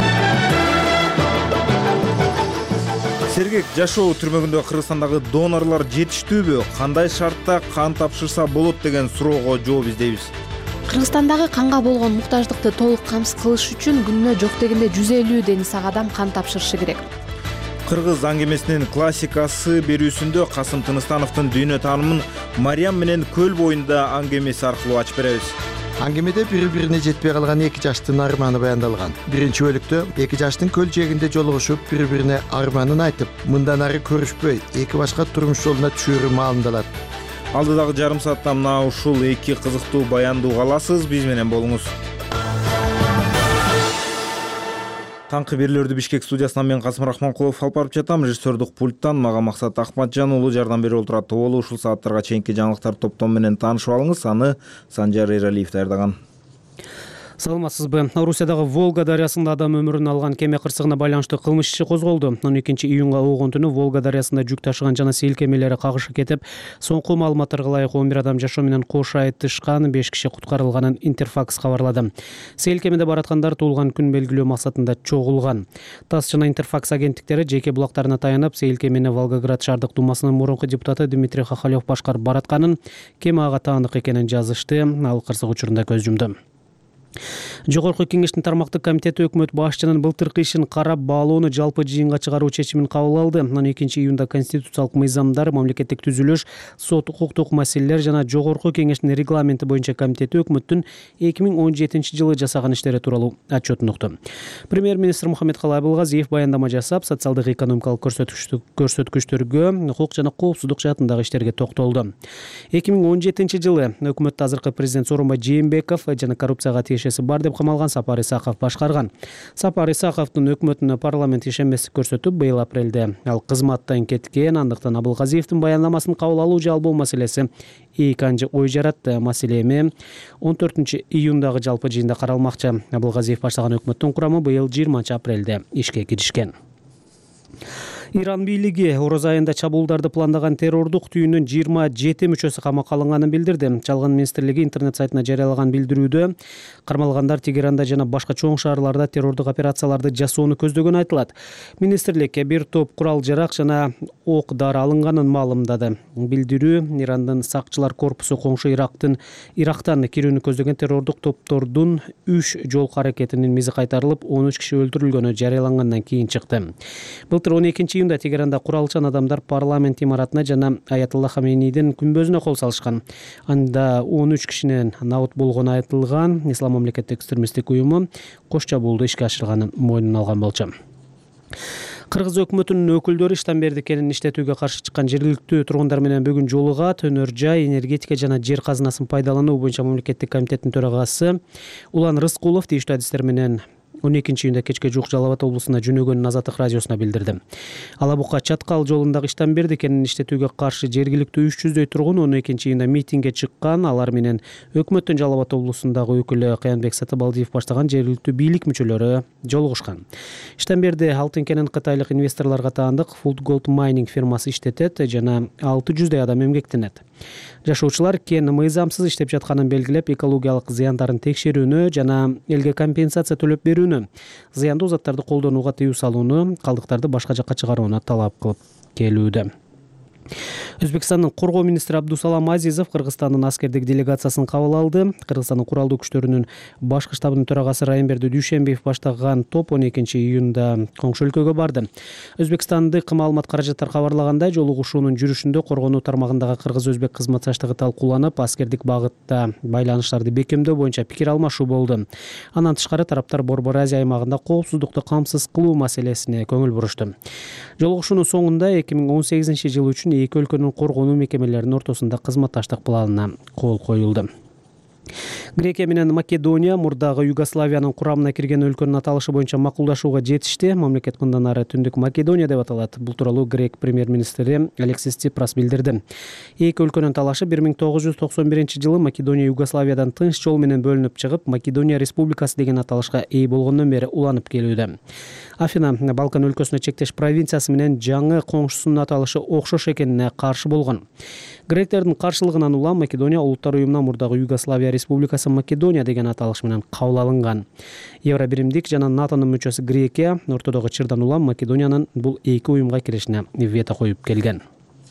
Сергек жашоо түрмөгүндө Кыргызстандагы донорлор жетиштүүбү? Кандай шартта кан тапшырса болот деген суроого жооп издейбиз. Кыргызстандагы канга болгон муктаждыкты толук камсыз кылыш үчүн күнүнө жок дегенде жүз элүү дени сак адам кан тапшырышы керек. Кыргыз аңгемесинин классикасы берүүсүндө Касым Тыныстановдун дүйнө таанымын Мариям менен көл боюнда аңгемеси аркылуу ачып беребиз. Аңгемеде бири-бирине жетпей калган эки жаштын арманы баяндалган. Биринчи бөлүктө эки жаштын көл жээгинде жолугушуп, бири-бирине арманын айтып, мындан ары көрүшпөй, эки башка турмуш жолуна түшүүрү маалымдалат. Алдыдагы жарым саатта мына ушул эки кызыктуу баянды уга аласыз. Биз менен болуңуз. Таңкы берүүлөрдү Бишкек студиясынан мен Касым Рахманкулов алып барып жатам. Режиссердук пульттан мага Максат Акматжан уулу жардам берип отурат. Болу ушул сааттарга чейинки жаңылыктар топтом менен таанышып алыңыз. Аны Санжар Эралиев даярдаган. Саламатсызбы? Орусиядагы Волга дарыясында адам өмүрүн алган кеме кырсыгына байланыштуу кылмыш иши козголду. он экинчи июнга болгон түнү Волга дарыясында жүк ташыган жана сейил кемелери кагыша кетип, соңку маалыматтарга ылайык он бир адам жашоо менен кош айтышкан, беш киши куткарылганын Интерфакс кабарлады. Сейил кемеде бараткандар туулган күн белгилөө максатында чогулган. ТАСС жана Интерфакс агенттиктери жеке булактарына таянып, сейил кемени Волгоград шаардык думасынын мурунку депутаты Дмитрий Хахалев башкарып баратканын, кеме ага таандык экенин жазышты. Ал кырсык учурунда көз жумду. Жогорку кеңештин тармактык комитети өкмөт башчынын былтыркы ишин карап баалоону жалпы жыйынга чыгаруу чечимин кабыл алды. он экинчи июнда конституциялык мыйзамдар, мамлекеттик түзүлүш, сот укуктук маселелер жана жогорку кеңештин регламенти боюнча комитети өкмөттүн эки миң он жетинчи жылы жасаган иштери тууралуу отчетун укту. Премьер-министр Мухаммедкалый Абылгазиев баяндама жасап, социалдык экономикалык көрсөткүчтөргө, укук жана коопсуздук жаатындагы иштерге токтолду. эки миң он жетинчи жылы өкмөттү азыркы президент Сооронбай Жээнбеков жана коррупцияга бар деп камалган Сапар Исаков башкарган. Сапар Исаковдун өкмөтүнө парламент ишенбестик көрсөтүп, быйыл апрелде ал кызматтан кеткен. Андыктан Абылгазиевдин баяндамасын кабыл алуу же албоо маселеси эки анча ой жаратты. Маселе эми он төртүнчү июндагы жалпы жыйында каралмакчы. Абылгазиев баштаган өкмөттүн курамы быйыл жыйырманчы апрелде ишке киришкен. Иран бийлиги Ороз айында чабуулдарды пландаган террордук түйүнүн жыйырма жети мүчөсү камакка алынганын билдирди. Чалгын министрлиги интернет сайтына жарыялаган билдирүүдө кармалгандар Тегеранда жана башка чоң шаарларда террордук операцияларды жасоону көздөгөнү айтылат. Министрлик бир топ курал-жарак жана ок дары алынганын маалымдады. Билдирүү Ирандын сакчылар корпусу коңшу Ирактын Ирактан кирүүнү көздөгөн террордук топтордун үч жол аракетинин мизи кайтарылып, он үч киши өлтүрүлгөнү жарыялангандан кийин чыкты. Былтыр он экинчи июнда Тегеранда куралчан адамдар парламент имаратына жана Аятолла Хамейнийдин күмбөзүнө кол салышкан. Анда он үч кишинин набыт болгону айтылган. Ислам мамлекеттик экстремисттик уюму кош чабуулду ишке ашырганын мойнуна алган болчу. Кыргыз өкмөтүнүн өкүлдөрү Иштанберди кенин иштетүүгө каршы чыккан жергиликтүү тургундар менен бүгүн жолугат. Өнөр жай, энергетика жана жер казынасын пайдалануу боюнча мамлекеттик комитеттин төрагасы Улан Рыскулов тийиштүү адистер менен он экинчи июнда кечке жуук Жалал Абад облусуна жөнөгөнүн Азаттык радиосуна билдирди. Алабука Чаткал жолундагы Иштанберди кенин иштетүүгө каршы жергиликтүү үч жүздөй тургун он экинчи июнда митингге чыккан. Алар менен өкмөттүн Жалал Абад облусундагы өкүлү Каянбек Сатыбалдиев баштаган жергиликтүү бийлик мүчөлөрү жолугушкан. Иштанберди алтын кенин кытайлык инвесторлорго таандык Food Gold Mining фирмасы иштетет жана алты жүздөй адам эмгектенет. Жашоочулар кен мыйзамсыз иштеп жатканын белгилеп, экологиялык зыяндарын текшерүүнү жана элге компенсация төлөп берүүнү, зыяндуу заттарды колдонууга тыюу салууну, калдыктарды башка жакка чыгарууну талап кылып келүүдө. Өзбекстандын коргоо министри Абдусалам Азизов Кыргызстандын аскердик делегациясын кабыл алды. Кыргызстандын куралдуу күчтөрүнүн башкы штабынын төрагасы Райымберди Дүйшенбиев баштаган топ он экинчи июнда коңшу өлкөгө барды. Өзбекстандык маалымат каражаттар кабарлагандай, жолугушуунун жүрүшүндө коргонуу тармагындагы кыргыз-өзбек кызматташтыгы талкууланып, аскердик багытта байланыштарды бекемдөө боюнча пикир алмашуу болду. Андан тышкары тараптар Борбор Азия аймагында коопсуздукту камсыз кылуу маселесине көңүл бурушту. Жолугушуунун соңунда эки миң он сегизинчи жыл үчүн эки өлкөнүн коргонуу мекемелеринин ортосунда кызматташтык планына кол коюлду. Грекия менен Македония мурдагы Югославиянын курамына кирген өлкөнүн аталышы боюнча макулдашууга жетишти. Мамлекет мындан ары Түндүк Македония деп аталат. Бул тууралуу грек премьер-министри Алексис Ципрас билдирди. Эки өлкөнүн талашы бир миң тогуз жүз токсон биринчи жылы Македония Югославиядан тынч жол менен бөлүнүп чыгып, Македония Республикасы деген аталышка ээ болгондон бери уланып келүүдө. Афина Балкан өлкөсүнө чектеш провинциясы менен жаңы коңшусунун аталышы окшош экенине каршы болгон. Гректердин каршылыгынан улам Македония улуттар уюмуна мурдагы Югославия Республикасы Македония деген аталыш менен кабыл алынган. Евробиримдик жана НАТОнун мүчөсү Грекия ортодогу чырдан улам Македониянын бул эки уюмга киришине вето коюп келген.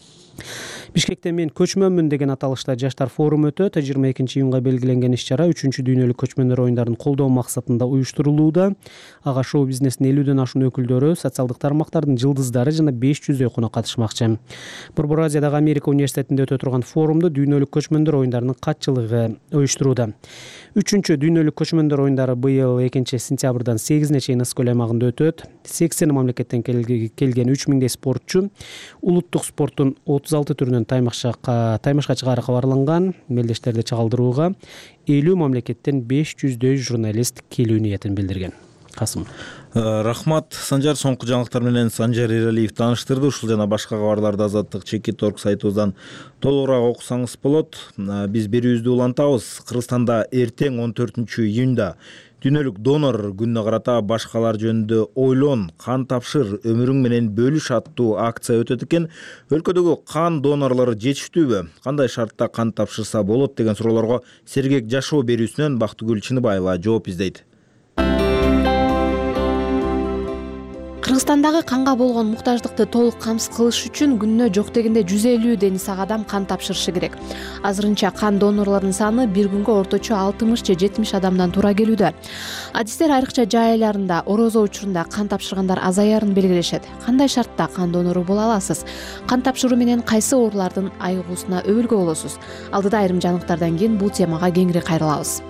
Бишкекте мен көчмөнмүн деген аталышта жаштар форуму өтөт. жыйырма экинчи июнга белгиленген иш-чара үчүнчү дүйнөлүк көчмөндөр оюндарын колдоо максатында уюштурулууда. Ага шоу бизнестин элүүдөн ашуун өкүлдөрү, социалдык тармактардын жылдыздары жана беш жүздөй конок катышмакчы. Борбор Азиядагы Америка университетинде өтө турган форумду дүйнөлүк көчмөндөр оюндарынын катчылыгы уюштурууда. Үчүнчү дүйнөлүк көчмөндөр оюндары быйыл экинчи сентябрдан сегизине чейин Ысык көл аймагында өтөт. сексен мамлекеттен келген үч миңдей спортчу улуттук спорттун отуз алты түрүнөн таймашка таймашка чыгаары кабарланган. Мелдештерди чагылдырууга элүү мамлекеттен беш жүздөй журналист келүү ниетин билдирген. Касым. Рахмат Санжар. Соңку жаңылыктар менен Санжар Эралиев тааныштырды. Ушул жана башка кабарларды Азаттык чекит орг сайтыбыздан толугураак окусаңыз болот. Биз берүүбүздү улантабыз. Кыргызстанда эртең он төртүнчү июнда Дүйнөлүк донор күнүнө карата башкалар жөнүндө ойлон, кан тапшыр, өмүрүң менен бөлүш аттуу акция өтөт экен. Өлкөдөгү кан донорлору жетиштүүбү? Кандай шартта кан тапшырса болот деген суроолорго Сергек жашоо берүүсүнөн Бактыгүл Чыныбаева жооп издейт. Кыргызстандагы канга болгон муктаждыкты толук камсыз кылыш үчүн күнүнө жок дегенде жүз элүү дени сак адам кан тапшырышы керек. Азырынча кан донорлорунун саны бир күнгө орточо алтымыш же жетимиш адамдан туура келүүдө. Адистер айрыкча жай айларында, орозо учурунда кан тапшыргандар азаярын белгилешет. Кандай шартта кан донору боло аласыз? Кан тапшыруу менен кайсы оорулардын айыгуусуна өбүлгө болосуз? Алдыда айрым жаңылыктардан кийин бул темага кеңири кайрылабыз.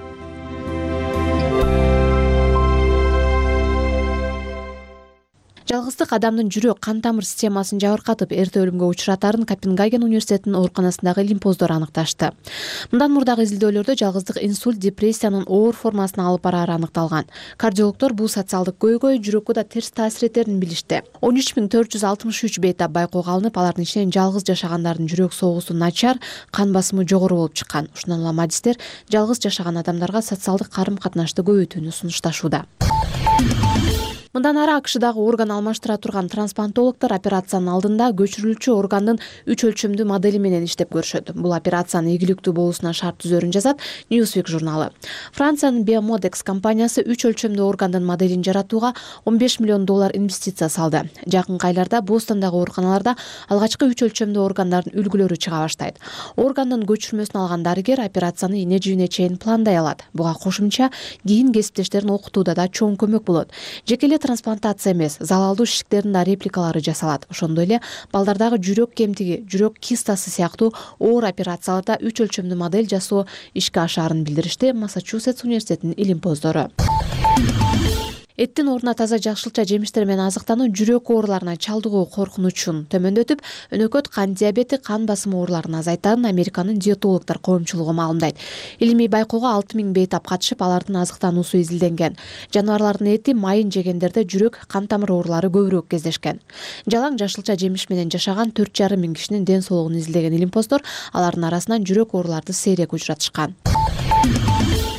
Жалгыздык адамдын жүрөк кан тамыр системасын жабыркатып, эрте өлүмгө учуратарын Копенгаген университетинин ооруканасындагы лимпоздор аныкташты. Мындан мурдагы изилдөөлөрдө жалгыздык инсульт, депрессиянын оор формасына алып барары аныкталган. Кардиологдор бул социалдык көйгөй жүрөккө да терс таасир этерин билишти. он үч миң төрт жүз алтымыш үч бейтап байкоого алынып, алардын ичинен жалгыз жашагандардын жүрөк согуусу начар, кан басымы жогору болуп чыккан. Ушундан улам адистер жалгыз жашаган адамдарга социалдык карым-катнашты көбөйтүүнү сунушташууда. Мындан ары АКШдагы орган алмаштыра турган трансплантологдор операциянын алдында көчүрүлчү органдын үч өлчөмдүү модели менен иштеп көрүшөт. Бул операциянын ийгиликтүү болуусуна шарт түзөрүн жазат Newsweek журналы. Франциянын Biomodex компаниясы үч өлчөмдүү органдын моделин жаратууга он беш миллион доллар инвестиция салды. Жакынкы айларда Бостондагы ооруканаларда алгачкы үч өлчөмдүү органдардын үлгүлөрү чыга баштайт. Органдын көчүрмөсүн алган дарыгер операцияны эне жибине чейин пландай алат. Буга кошумча кийин кесиптештерин окутууда да чоң көмөк болот. Жеке трансплантация эмес, залалдуу шишиктердин да репликалары жасалат. Ошондой эле балдардагы жүрөк кемтиги, жүрөк кистасы сыяктуу оор операцияларда үч өлчөмдүү модель жасоо ишке ашаарын билдиришти Массачусетс университетинин илимпоздору. Эттин ордуна таза жакшылча жемиштер менен азыктануу жүрөк ооруларына чалдыгуу коркунучун төмөндөтүп, өнөкөт кан диабети, кан басымы ооруларын азайтарын Американын диетологдор коомчулугу маалымдайт. Илимий байкоого алты миң бейтап катышып, алардын азыктануусу изилденген. Жаныбарлардын эти, майын жегендерде жүрөк, кан тамыр оорулары көбүрөөк кездешкен. Жалаң жашылча жемиш менен жашаган төрт жарым миң кишинин ден соолугун изилдеген илимпоздор алардын арасынан жүрөк ооруларды сейрек учуратышкан.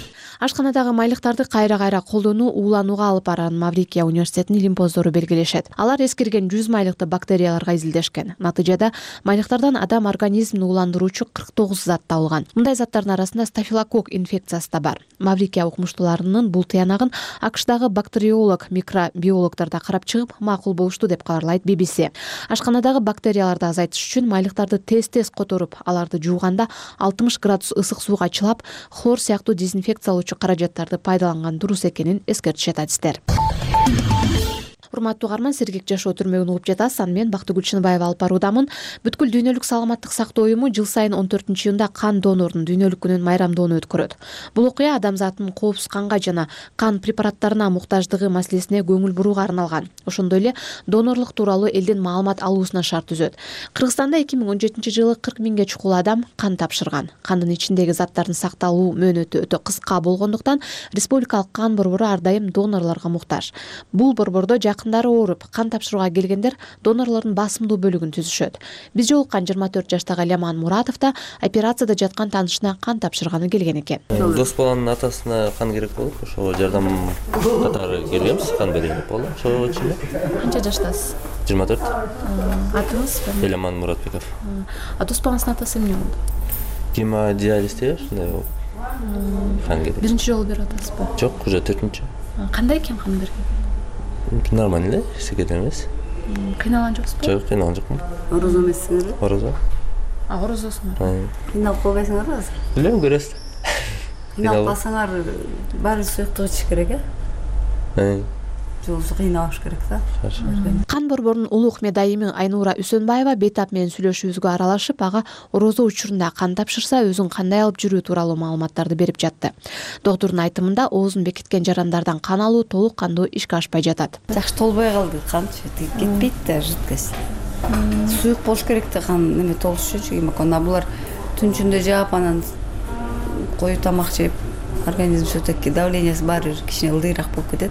Ашканадагы майлыктарды кайра кайра колдонуу ууланууга алып барарын Маврикия университетинин илимпоздору белгилешет. Алар эскирген жүз майлыкты бактерияларга изилдешкен. Натыйжада майлыктардан адам организмин ууландыруучу кырк тогуз зат табылган. Мындай заттардын арасында стафилококк инфекциясы да бар. Маврикия окумуштууларынын бул тыянагын АКШдагы бактериолог, микробиологдор да карап чыгып макул болушту деп кабарлайт би би си. Ашканадагы бактерияларды азайтыш үчүн майлыктарды тез-тез которуп, аларды жууганда алтымыш градус ысык сууга чылап, хлор сыяктуу дезинфекциялоочу каражаттарды пайдаланган дурус экенин эскертишет адистер. Урматтуу угарман, сергек жашоо түрмөгүн угуп жатасыз. Аны мен Бактыгүл Чыныбаева алып баруудамын. Бүткүл дүйнөлүк саламаттык сактоо уюму жыл сайын он төртүнчү июнда кан донорунун дүйнөлүк күнүн майрамдоону өткөрөт. Бул окуя адамзаттын коопсуз канга жана кан препараттарына муктаждыгы маселесине көңүл бурууга арналган. Ошондой эле донорлук тууралуу элдин маалымат алуусуна шарт түзөт. Кыргызстанда эки миң он жетинчи жылы кырк миңге чукул адам кан тапшырган. Кандын ичиндеги заттардын сакталуу мөөнөтү өтө кыска болгондуктан республикалык кан борбору ар дайым донорлорго муктаж. Бул борбордо жакындары ооруп, кан тапшырууга келгендер донорлордун басымдуу бөлүгүн түзүшөт. Биз жолуккан жыйырма төрт жаштагы Ляман Муратов да операцияда жаткан таанышына кан тапшырганы келген экен. Дос баланын атасына кан керек болуп, ошого жардам катары келгенбиз, кан берейин деп болду. Ошого чын. Канча жаштасыз? жыйырма төрт. Атыңыз? Ляман Муратбеков. А дос балаңыздын атасы эмне болду? Гемодиализде ушундай болуп. Кан керек. Биринчи жолу берип атасызбы? Жок, уже төртүнчү. Кандай экен кан берген? Нормально эле, эчтеке эмес. Кыйналган жоксузбу? Жок, кыйналган жокмун. Орозо эмессиңерби? Орозо. А, орозосуңар. Кыйналып калбайсыңарбы азыр? Билем, көрөсүз. Кыйналып калсаңар баары суюктук ичиш керек, э? Жолсу кыйналыш керек да. Кан борборунун улук медайымы Айнура Үсөнбаева бейтап менен сүйлөшүүбүзгө аралашып, ага орозо учурунда кан тапшырса өзүн кандай алып жүрүү тууралуу маалыматтарды берип жатты. Доктурдун айтымында оозун бекиткен жарандардан кан алуу толук кандуу ишке ашпай жатат. Жакшы толбой калды, канчы кетпейт да жидкость. Суюк болуш керек да, кан неме толуш үчүн. Ана булар түн ичинде жаап, анан кою тамак жеп, организм все-таки давлениясы баары кичине ылдыйраак болуп кетет.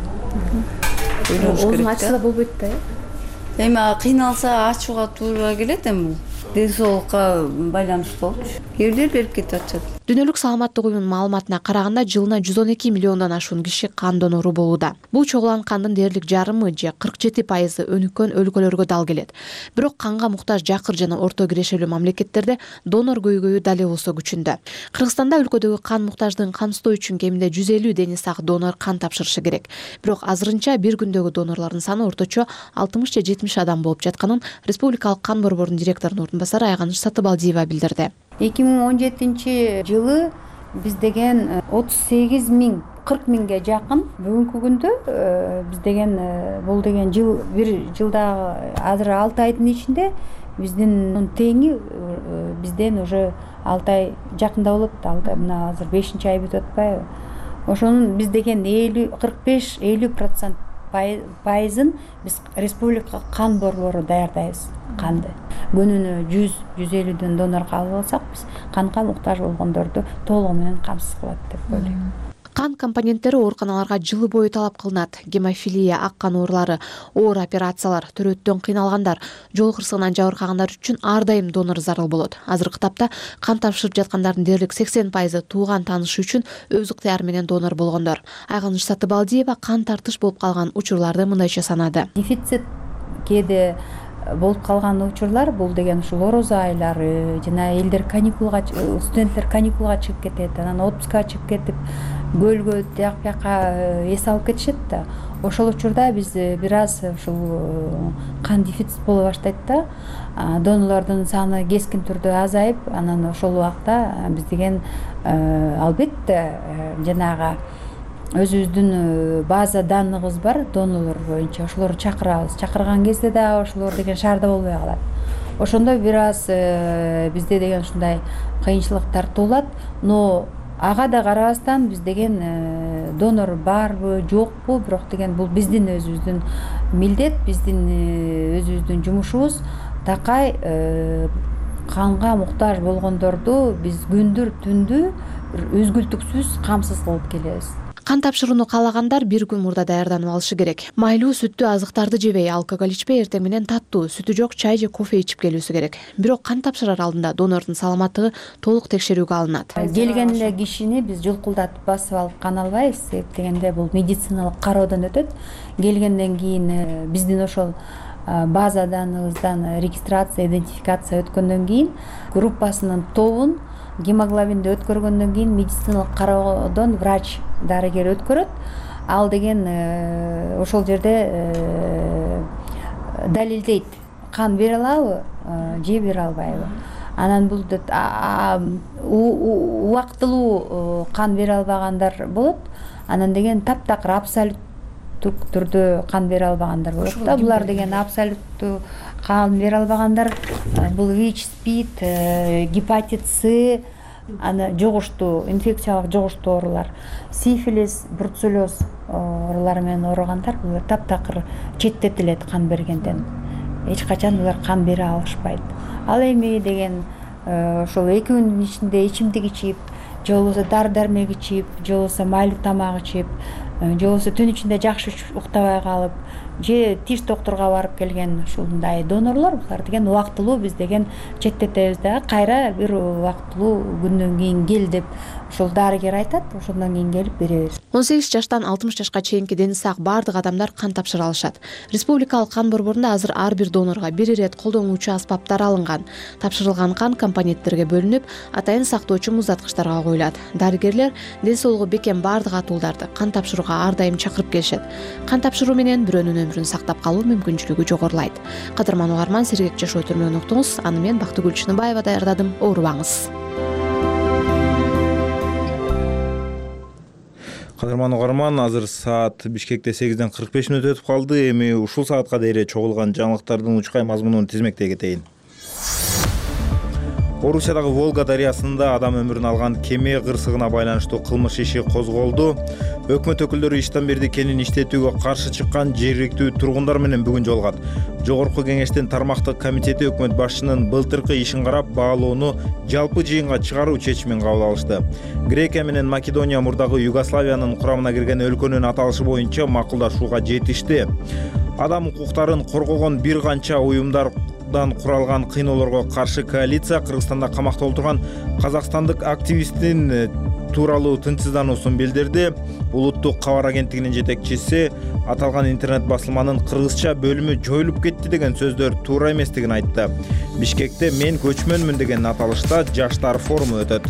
Оозун ачса болбойт да, э? Эми кыйналса ачууга туура келет, эми ден соолукка байланыштуу болчу. Кээ бирлер берип кетип атышат. Дүйнөлүк саламаттык уюмунун маалыматына караганда жылына жүз он эки миллиондон ашуун киши кан донору болууда. Бул чогулган кандын дээрлик жарымы же кырк жети пайызы өнүккөн өлкөлөргө дал келет. Бирок канга муктаж жакыр жана орто кирешелүү мамлекеттерде донор көйгөйү дал эле болсо күчүндө. Кыргызстанда өлкөдөгү кан муктаждыгын камсыздоо үчүн кеминде жүз элүү дени сак донор кан тапшырышы керек. Бирок азырынча бир күндөгү донорлордун саны орточо алтымыш же жетимиш адам болуп жатканын республикалык кан борборунун директорунун ордун басары Айганыч Сатыбалдиева билдирди. эки миң он жетинчи жылы биз деген отуз сегиз миң кырк миңге жакын, бүгүнкү күндө биз деген бул деген жыл бир жылда азыр алты айдын ичинде биздин теңи бизден уже алты ай жакында болот. алты мына азыр бешинчи ай бүтүп атпайбы? Ошонун биз деген элүү кырк беш элүү процент пайызын биз республика кан борбору даярдайбыз канды. Күнүнө жүз жүз элүүдөн донор кабыл алсак, биз канга муктаж болгондорду толугу менен камсыз кылат деп ойлойм. Кан компоненттери ооруканаларга жылы бою талап кылынат. Гемофилия, ак кан оорулары, оор операциялар, төрөттөн кыйналгандар, жол кырсыгынан жабыркагандар үчүн ар дайым донор зарыл болот. Азыркы тапта кан тапшырып жаткандардын дээрлик сексен пайызы тууган таанышы үчүн өз ыктыяры менен донор болгондор. Айганыч Сатыбалдиева кан тартыш болуп калган учурларды мындайча санады. Дефицит кээде болуп калган учурлар бул деген ушул орозо айлары жана элдер каникулга, студенттер каникулга чыгып кетет, анан отпускка чыгып кетип, көлгө тияк бияка эс алып кетишет да. Ошол учурда биз бир аз ушул кан дефицит боло баштайт да. Донорлордун саны кескин түрдө азайып, анан ошол убакта биз деген албетте жанагы өзүбүздүн база данныгыбыз бар донорлор боюнча, ошолорду чакырабыз. Чакырган кезде да ошолор деген шаарда болбой калат. Ошондо бир аз бизде деген ушундай кыйынчылыктар туулат, но ага да карабастан биз деген донор барбы, жокпу, бирок деген бул биздин өзүбүздүн милдет, биздин өзүбүздүн жумушубуз. Такай канга муктаж болгондорду биз күндүр түндү үзгүлтүксүз камсыз кылып келебиз. Кан тапшырууну каалагандар бир күн мурда даярданып алышы керек. Майлуу сүттүү азыктарды жебей, алкоголь ичпей, эртең менен таттуу, сүтү жок чай же кофе ичип келүүсү керек. Бирок кан тапшырар алдында донордун саламаттыгы толук текшерүүгө алынат. Келген эле кишини биз жулкулдатып басып алып кан албайбыз, себеп дегенде бул медициналык кароодон өтөт. Келгенден кийин биздин ошол базаданыбыздан регистрация, идентификация өткөндөн кийин группасынын тобун гемоглобинди өткөргөндөн кийин медициналык кароодон врач, дарыгер өткөрөт. Ал деген ошол жерде далилдейт, кан бере алабы же бере албайбы. Анан бул убактылуу кан бере албагандар болот. Анан деген таптакыр абсолют түрдө кан бере албагандар болот да. Булар деген абсолюттуу кан бере албагандар бул ВИЧ, СПИД, гепатит С, аны жугуштуу, инфекциялык жугуштуу оорулар, сифилис, бруцеллез оорулары менен ооругандар булар таптакыр четтетилет кан бергенден. Эч качан булар кан бере алышпайт. Ал эми деген ошол эки күндүн ичинде ичимдик ичип, же болбосо дары-дармек ичип, же болбосо майлуу тамак ичип, же болбосо түн ичинде жакшы уктабай калып, же тиш доктурга барып келген ушундай донорлор, булар деген убактылуу биз деген четтетебиз да, кайра бир убактылуу күндөн кийин кел деп ошол дарыгер айтат, ошондон кийин келип беребиз. он сегиз жаштан алтымыш жашка чейинки дени сак бардык адамдар кан тапшыра алышат. Республикалык кан борборунда азыр ар бир донорго бир ирет колдонуучу аспаптар алынган. Тапшырылган кан компоненттерге бөлүнүп, атайын сактоочу муздаткычтарга коюлат. Дарыгерлер ден соолугу бекем бардык атуулдарды кан тапшырууга ар дайым чакырып келишет. Кан тапшыруу менен бирөөнүн өмүрүн сактап калуу мүмкүнчүлүгү жогорулайт. Кадырман угарман, Сергек жашоо түрмөгүн уктуңуз. Аны мен Бактыгүл Чыныбаева даярдадым. Оорубаңыз. Кадырман угарман, азыр саат Бишкекте сегизден кырк беш мүнөт өтүп калды. Эми ушул саатка дейре чогулган жаңылыктардын учкай мазмунун тизмектей кетейин. Орусиядагы Волга дарыясында адам өмүрүн алган кеме кырсыгына байланыштуу кылмыш иши козголду. Өкмөт өкүлдөрү иштен берди кенин иштетүүгө каршы чыккан жергиликтүү тургундар менен бүгүн жолугат. Жогорку кеңештин тармактык комитети өкмөт башчынын былтыркы ишин карап, баалоону жалпы жыйынга чыгаруу чечимин кабыл алышты. Грекия менен Македония мурдагы Югославиянын курамына кирген өлкөнүн аталышы боюнча макулдашууга жетишти. Адам укуктарын коргогон бир канча уюмдар куралган кыйноолорго каршы коалиция Кыргызстанда камакта отурган казакстандык активисттин тууралуу тынчсыздануусун билдирди. Улуттук кабар агенттигинин жетекчиси аталган интернет басылманын кыргызча бөлүмү жоюлуп кетти деген сөздөр туура эместигин айтты. Бишкекте мен көчмөнмүн деген аталышта жаштар форуму өтөт.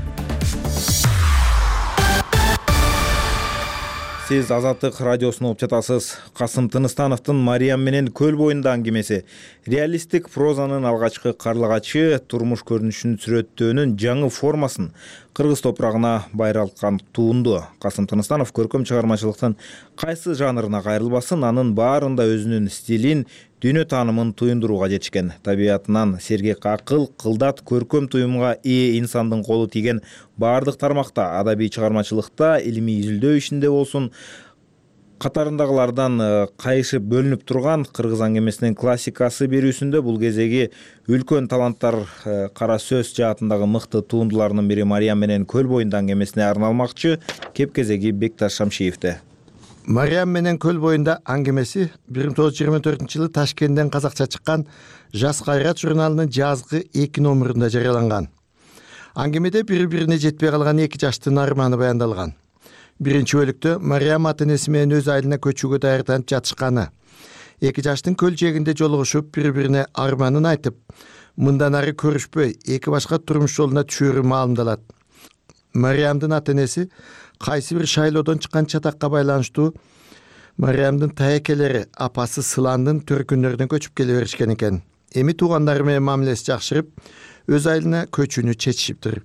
Сиз Азаттык радиосун угуп жатасыз. Касым Тыныстановдун Мариям менен көл боюнда аңгемеси реалисттик прозанын алгачкы карлыгачы турмуш көрүнүшүн сүрөттөөнүн жаңы формасын Кыргыз топурагына байралткан туунду. Касым Тыныстанов көркөм чыгармачылыктын кайсы жанрына кайрылбасын, анын баарында өзүнүн стилин, дүйнө таанымын туюндурууга жетишкен. Табиятынан сергек акыл, кылдат, көркөм туюмга ээ инсандын колу тийген баардык тармакта, адабий чыгармачылыкта, илимий изилдөө ишинде болсун, катарындагылардан кайышып бөлүнүп турган кыргыз аңгемесинин классикасы берүүсүндө бул кезеги үлкөн таланттар кара сөз жаатындагы мыкты туундуларынын бири Мариям менен көл боюнда аңгемесине арналмакчы. Кеп кезеги Бекташ Шамшиевде. Мариям менен көл боюнда аңгемеси бир миң тогуз жүз жыйырма төртүнчү жылы Ташкенттен казакча чыккан Жас кайрат журналынын жазгы эки номерунда жарыяланган. Аңгемеде бири-бирине жетпей калган эки жаштын арманы баяндалган. Биринчи бөлүктө Мариям ата-энеси менен өз айылына көчүүгө даярданып жатышканы, эки жаштын көл жээгинде жолугушуп бири-бирине арманын айтып, мындан ары көрүшпөй эки башка турмуш жолуна түшөрү маалымдалат. Мариямдын ата-энеси кайсы бир шайлоодон чыккан чатакка байланыштуу Мариямдын таекелери апасы Сыландын төркүнлөрүнөн көчүп келе беришкен экен. Эми туугандары менен мамилеси жакшырып, өз айылына көчүүнү чечишиптир.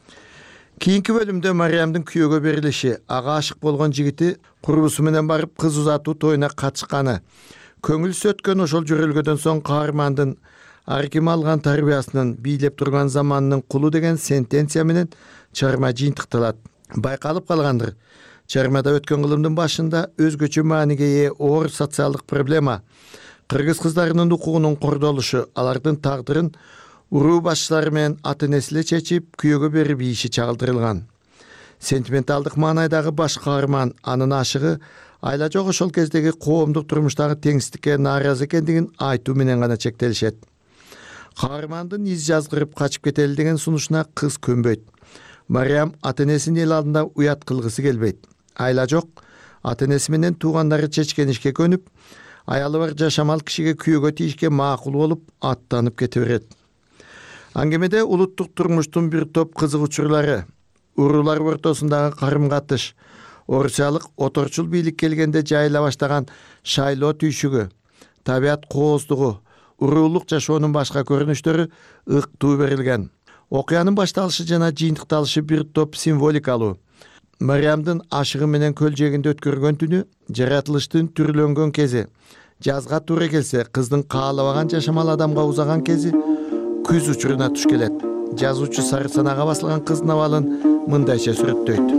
Кийинки бөлүмдө Мариямдын күйөөгө берилиши, ага ашык болгон жигити курбусу менен барып кыз узатуу тоюна катышканы, көңүлсү өткөн ошол жөрөлгөдөн соң каармандын ар ким алган тарбиясынын бийлеп турган заманынын кулу деген сентенция менен чыгарма жыйынтыкталат. Байкалып калгандыр. Чыгармада өткөн кылымдын башында өзгөчө мааниге ээ оор социалдык проблема, кыргыз кыздарынын укугунун кордолушу, алардын тагдырын уруу башчылары менен ата-энеси чечип, күйөөгө берип ийиши чагылдырылган. Сентименталдык маанайдагы баш каарман анын ашыгы айла жок ошол кездеги коомдук турмуштагы теңсиздикке нааразы экендигин айтуу менен гана чектелишет. Каармандын из жазгырып качып кетели деген сунушуна кыз көнбөйт. Мариям ата-энесин эл алдында уят кылгысы келбейт. Айла жок, ата-энеси менен туугандары чечкен ишке көнүп, аялы бар жашамал кишиге күйөөгө тийишке макул болуп аттанып кете берет. Аңгемеде улуттук турмуштун бир топ кызык учурлары, уруулар ортосундагы карым-катыш, орусиялык оторчул бийлик келгенде жайыла баштаган шайлоо түйшүгү, табият кооздугу, уруулук жашоонун башка көрүнүштөрү ыктуу берилген. Окуянын башталышы жана жыйынтыкталышы бир топ символикалуу. Мариямдын ашыгы менен көл жээгинде өткөргөн түнү, жаратылыштын түрлөнгөн кези, жазга туура келсе кыздын каалабаган жашамал адамга узаган кези күз учуруна туш келет. Жазуучу сары санага басылган кыздын абалын мындайча сүрөттөйт.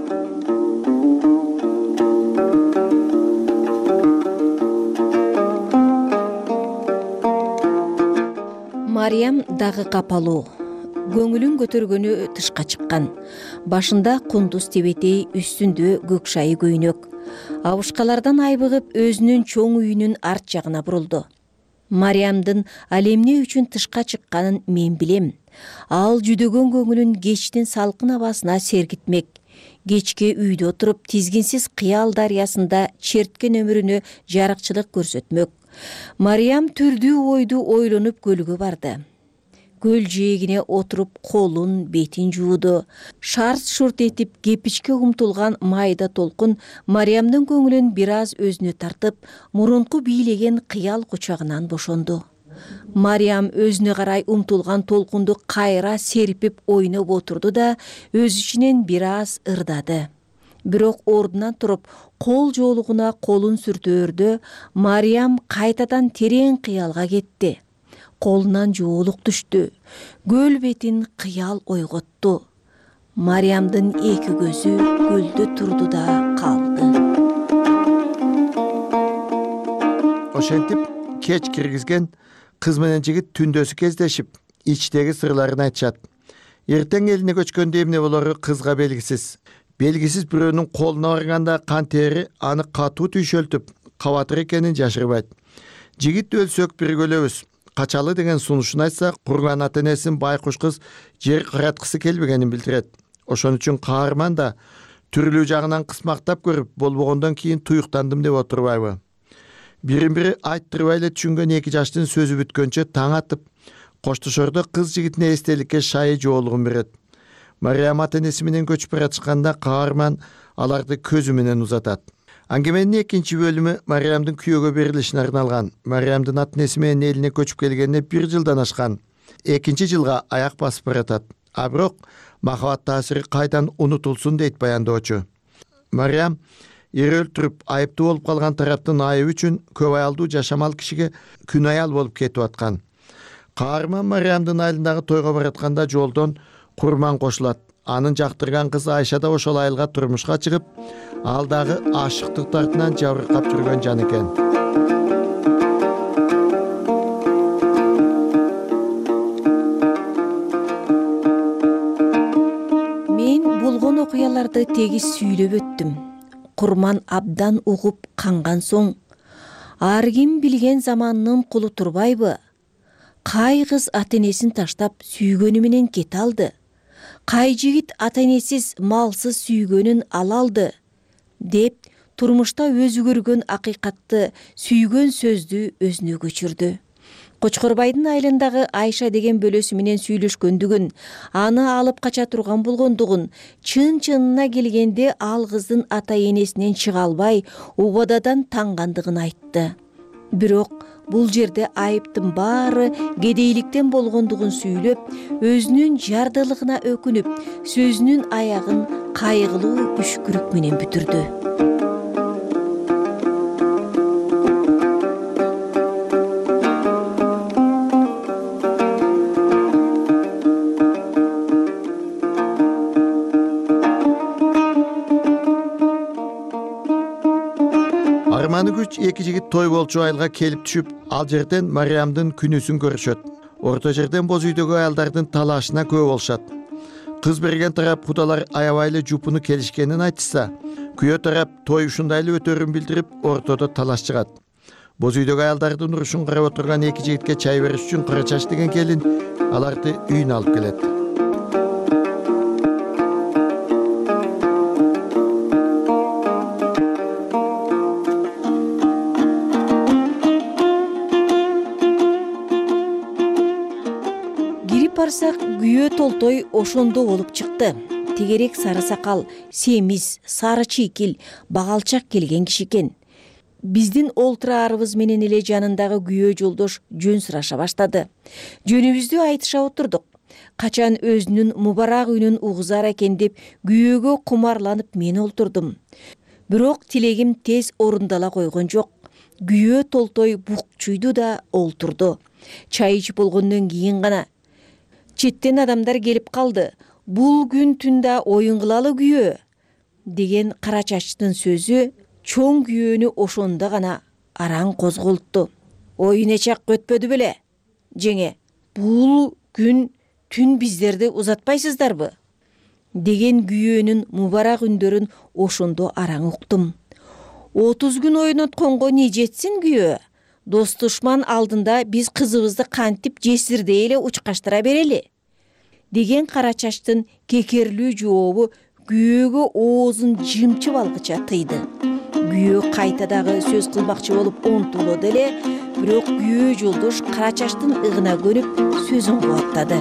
Мариям дагы капалуу. Көңүлүн көтөргөнү тышка чыккан. Башында кундуз тебетей, үстүндө көк шайы көйнөк. Абышкалардан айбыгып өзүнүн чоң үйүнүн арт жагына бурулду. Мариямдын ал эмне үчүн тышка чыкканын мен билем. Ал жүдөгөн көңүлүн кечтин салкын абасына сергитмек. Кечке үйдө отуруп тизгинсиз кыял дарыясында черткен өмүрүнө жарыкчылык көрсөтмөк. Мариям түрдүү ойду ойлонуп көлгө барды. Көл жээгине отуруп колун, бетин жууду. Шарт-шурт этип кепичке умтулган майда толкун Мариямдын көңүлүн бир аз өзүнө тартып, мурунку бийлеген кыял кучагынан бошонду. Мариям өзүнө карай умтулган толкунду кайра серпип ойноп отурду да өз ичинен бир аз ырдады. Бирок ордунан туруп кол жоолугуна колун сүртөөрдө Мариям кайтадан терең кыялга кетти. Колунан жоолук түштү. Көл бетин кыял ойготту. Мариямдын эки көзү көлдө турду да калды. Ошентип кеч киргизген кыз менен жигит түндөсү кездешип, ичтеги сырларын айтышат. Эртең элине көчкөндө эмне болору кызга белгисиз. Белгисиз бирөөнүн колуна барганда кантери аны катуу түйшөлтүп, кабатыр экенин жашырбайт. Жигит өлсөк бирге өлөбүз. Качалы деген сунушун айтса, курган ата-энесин байкуш кыз жер караткысы келбегенин билдирет. Ошон үчүн каарман да түрлүү жагынан кысмактап көрүп, болбогондон кийин туюктандым деп отурбайбы. Бирин-бири айттырбай эле түшүнгөн эки жаштын сөзү бүткөнчө таң атып, коштошордо кыз жигитине эстеликке шайы жоолугун берет. Мариям ата-энеси менен көчүп баратышканда каарман аларды көзү менен узатат. Аңгеменин экинчи бөлүмү Мариямдын күйөөгө берилишине арналган. Мариямдын ата-энеси менен элине көчүп келгенине бир жылдан ашкан. Экинчи жылга аяк басып баратат. А бирок махабат таасири кайдан унутулсун дейт баяндоочу. Мариям эр өлтүрүп айыптуу болуп калган тараптын айыбы үчүн көп аялдуу жашамал кишиге күн аял болуп кетип аткан. Каарман Мариямдын айылындагы тойго баратканда жолдон курман кошулат. Анын жактырган кызы Айша да ошол айылга турмушка чыгып, ал дагы ашыктык тартынан жабыркап жүргөн жан экен. Мен болгон окуяларды тегиз сүйлөп өттүм. Курман абдан угуп канган соң, ар ким билген заманынын кулу турбайбы? Кай кыз ата-энесин таштап сүйгөнү менен кете алды? Кай жигит ата-энесиз, малсыз сүйгөнүн ала алды? Деп турмушта өзү көргөн акыйкатты, сүйгөн сөздү өзүнө көчүрдү. Кочкорбайдын айылындагы Айша деген бөлөсү менен сүйлөшкөндүгүн, аны алып кача турган болгондугун, чын-чынына келгенде ал кыздын ата-энесинен чыга албай, убададан тангандыгын айтты. Бирок бул жерде айыптын баары кедейликтен болгондугун сүйлөп, өзүнүн жардылыгына өкүнүп, сөзүнүн аягын кайгылуу үшкүрүк менен бүтүрдү. Арманы күч эки жигит той болчу айылга келип түшүп, ал жерден Мариямдын күнүсүн көрүшөт. Орто жерден боз үйдөгү аялдардын талашына күбө болушат. Кыз берген тарап кудалар аябайлы жупуну келишкенин айтышса, күйөө тарап той ушундайлы өтөрүн билдирип, ортодо талаш чыгат. Боз үйдөгү аялдардын урушун карап отурган эки жигитке чай бериш үчүн Кара Чач деген келин аларды үйүнө алып келет. Кирип барсак, күйөө толтой ошондо болуп чыкты. Тегерек сары сакал, семиз, сары чийкил, багалчак келген киши экен. Биздин олтураарыбыз менен эле жанындагы күйөө жолдош жөн сураша баштады. Жөнүбүздү айтыша отурдук. Качан өзүнүн мубарак үнүн угузар экен деп күйөөгө кумарланып мен олтурдум. Бирок тилегим тез орундала койгон жок. Күйөө толтой букчуйду да олтурду. Чай ичип болгондон кийин гана четтен адамдар келип калды. Бул күн түндө оюн кылалы күйөө деген Кара Чачтын сөзү чоң күйөөнү ошондо гана араң козголтту. Оюн эчак өтпөдү беле? Жеңе, бул күн түн биздерди узатпайсыздарбы? Деген күйөөнүн мубарак үндөрүн ошондо араң уктум. отуз күн ойнотконго не жетсин күйөө? Дос душман алдында биз кызыбызды кантип жесирдей эле учкаштыра берели? Деген Кара Чачтын кекерлүү жообу күйөөгө оозун жымчып алгыча тыйды. Күйөө кайта дагы сөз кылмакчы болуп умтулду эле, бирок күйөө жолдош Кара Чачтын ыгына көнүп сөзүн кубаттады.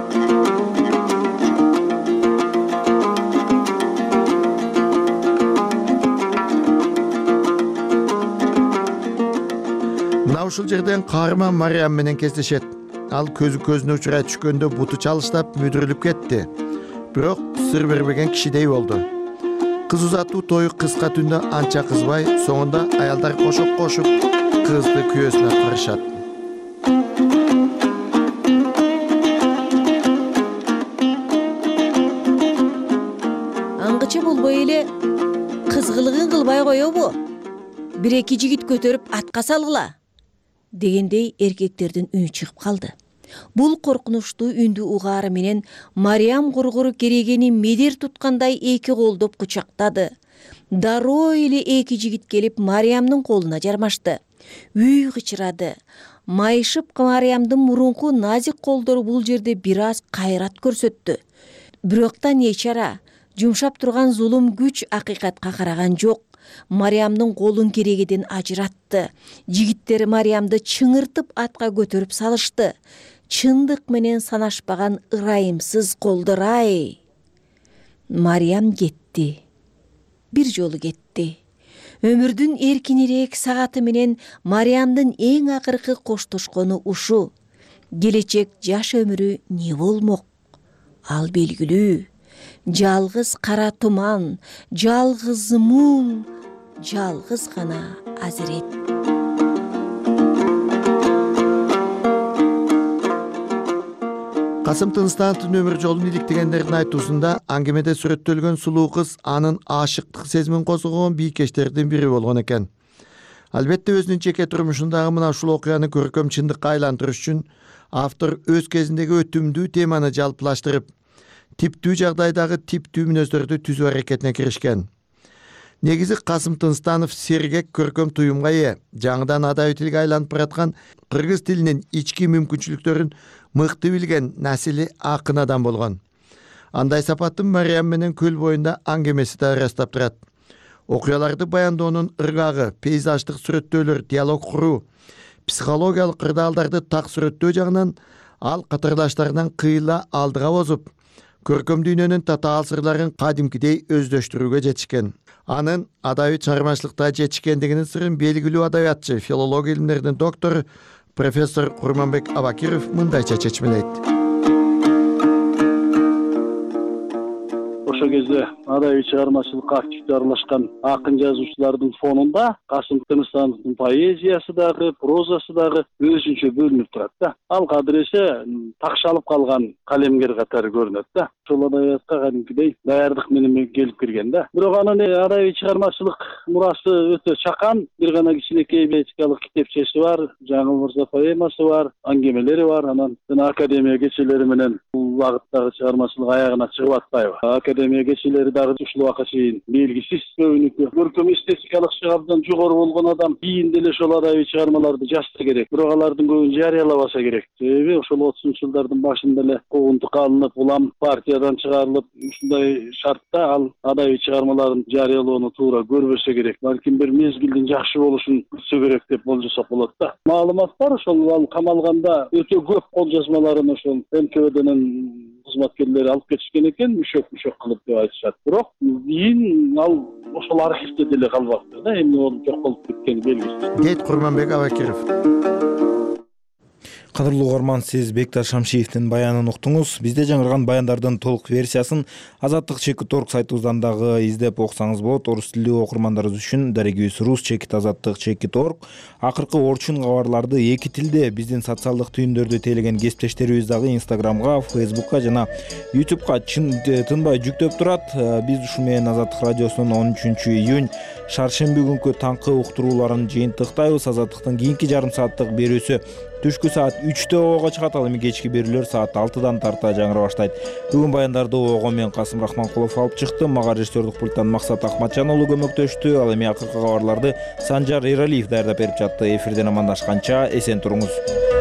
Мына ушул жерден каарман Мариям менен кездешет. Ал көзү көзүнө учурай түшкөндө буту чалыштап мүдүрүлүп кетти. Бирок сыр бербеген кишидей болду. Кыз узатуу тою кыска түндө анча кызбай, соңунда аялдар кошоп кошуп кызды күйөөсүнө карышат. Аңгыча болбой эле кызгылыгын кылбай коебу? Бир эки жигит көтөрүп атка салгыла дегендей эркектердин үнү чыгып калды. Бул коркунучтуу үндү угаары менен Мариям кургуру керегени медер туткандай эки колдоп кучактады. Дароо эле эки жигит келип Мариямдын колуна жармашты. Үй кычырады. Майышып Мариямдын мурунку назик колдору бул жерде бир аз кайрат көрсөттү. Бирок да не чара, жумшап турган зулум күч акыйкатка караган жок. Мариямдын колун керегеден ажыратты. Жигиттер Мариямды чыңыртып атка көтөрүп салышты. Чындык менен санашпаган ырайымсыз колдор-ай. Мариям кетти. Бир жолу кетти. Өмүрдүн эркинирээк сагаты менен Мариямдын эң акыркы коштошкону ушу. Келечек жаш өмүрү не болмок? Ал белгилүү. Жалгыз кара туман, жалгыз муң, жалгыз гана азирет. Касым Тыныстановдун өмүр жолун иликтегендердин айтуусунда аңгемеде сүрөттөлгөн сулуу кыз анын аашыктык сезимин козгогон бийкечтердин бири болгон экен. Албетте өзүнүн жеке турмушундагы мына ушул окуяны көркөм чындыкка айлантырыш үчүн автор өз кезиндеги өтүмдүү теманы жалпылаштырып, типтүү жагдайдагы типтүү мүнөздөрдү түзүү аракетине киришкен. Негизи Касым Тынстанов сергек көркөм туюмга ээ, жаңыдан адабий тилге айланып бараткан кыргыз тилинин ички мүмкүнчүлүктөрүн мыкты билген насили акын адам болгон. Андай сапаттын Мариям менен көл боюнда аңгемеси да ырастап турат. Окуяларды баяндоонун ыргагы, пейзаждык сүрөттөөлөр, диалог куруу, психологиялык кырдаалдарды так сүрөттөө жагынан ал катардаштарынан кыйла алдыга бозуп, көркөм дүйнөнүн татаал сырларын кадимкидей өздөштүрүүгө жетишкен. Анын адабий чыгармачылыкта жетишкендигинин сырын белгилүү адабиятчы, филология илимдеринин доктору профессор Курманбек Абакиров мындайча чечмелейт. Ошо кезде адабий чыгармачылыкка активдүү аралашкан акын жазуучулардын фонунда Касым Тыныстановдун поэзиясы дагы, прозасы дагы өзүнчө бөлүнүп турат да. Ал кадыр эсе такшалып калган калемгер катары көрүнөт да. Ошол адабиятка кадимкидей даярдык менен келип кирген да. Бирок анын адабий чыгармачылык мурасы өтө чакан. Бир гана кичинекей поэтикалык китепчеси бар, Жаңыл Мырза поэмасы бар, аңгемелери бар. Анан жана академия кечелери менен бул багыттагы чыгармачылык аягына чыгып атпайбы. Академия кечелери дагы ушул убакка чейин белгисиз көбүнүкү. Көркөм эстетикалык абдан жогору болгон адам кийин деле ошол адабий чыгармаларды жазса керек. Бирок алардын көбүн жарыялабаса керек. Себеби ошол отузунчу жылдардын башында эле куугунтукка алынып, улам партиядан чыгарылып, ушундай шартта ал адабий чыгармаларын жарыялоону туура көрбөсө керек. Балким бир мезгилдин жакшы болушун күтсө керек деп болжосок болот да. Маалымат бар, ошол ал камалганда өтө көп кол жазмаларын ошол эм кэ бэ днын кызматкерлери алып кетишкен экен, мүшөк-мүшөк кылып деп айтышат. Бирок кийин ал ошол архивде деле калбапты да, эмне болуп жок болуп кеткени белгисиз. Дейт Курманбек Абакиров. Кадырлуу угарман, сиз Бекташ Шамшиевдин баянын уктуңуз. Бизде жаңырган баяндардын толук версиясын Азаттык чекит орг сайтыбыздан дагы издеп окусаңыз болот. Орус тилдүү окурмандарыбыз үчүн дарегибиз рус чекит азаттык чекит орг. Акыркы орчун кабарларды эки тилде биздин социалдык түйүндөрдө тейлеген кесиптештерибиз дагы Инстаграмга, Фейсбукка жана Ютубка тынбай жүктөп турат. Биз ушу менен Азаттык радиосунун он үчүнчү июнь шаршемби күнкү таңкы уктурууларын жыйынтыктайбыз. Азаттыктын кийинки жарым сааттык берүүсү түшкү саат үчтө ого чыгат, ал эми кечки берүүлөр саат алтыдан тарта жаңыра баштайт. Бүгүн баяндарды ого мен Касым Рахманкулов алып чыктым. Мага режиссердук пульттан Максат Акматжан уулу көмөктөштү. Ал эми акыркы кабарларды Санжар Эралиев даярдап берип жатты. Эфирден амандашканча эсен туруңуз.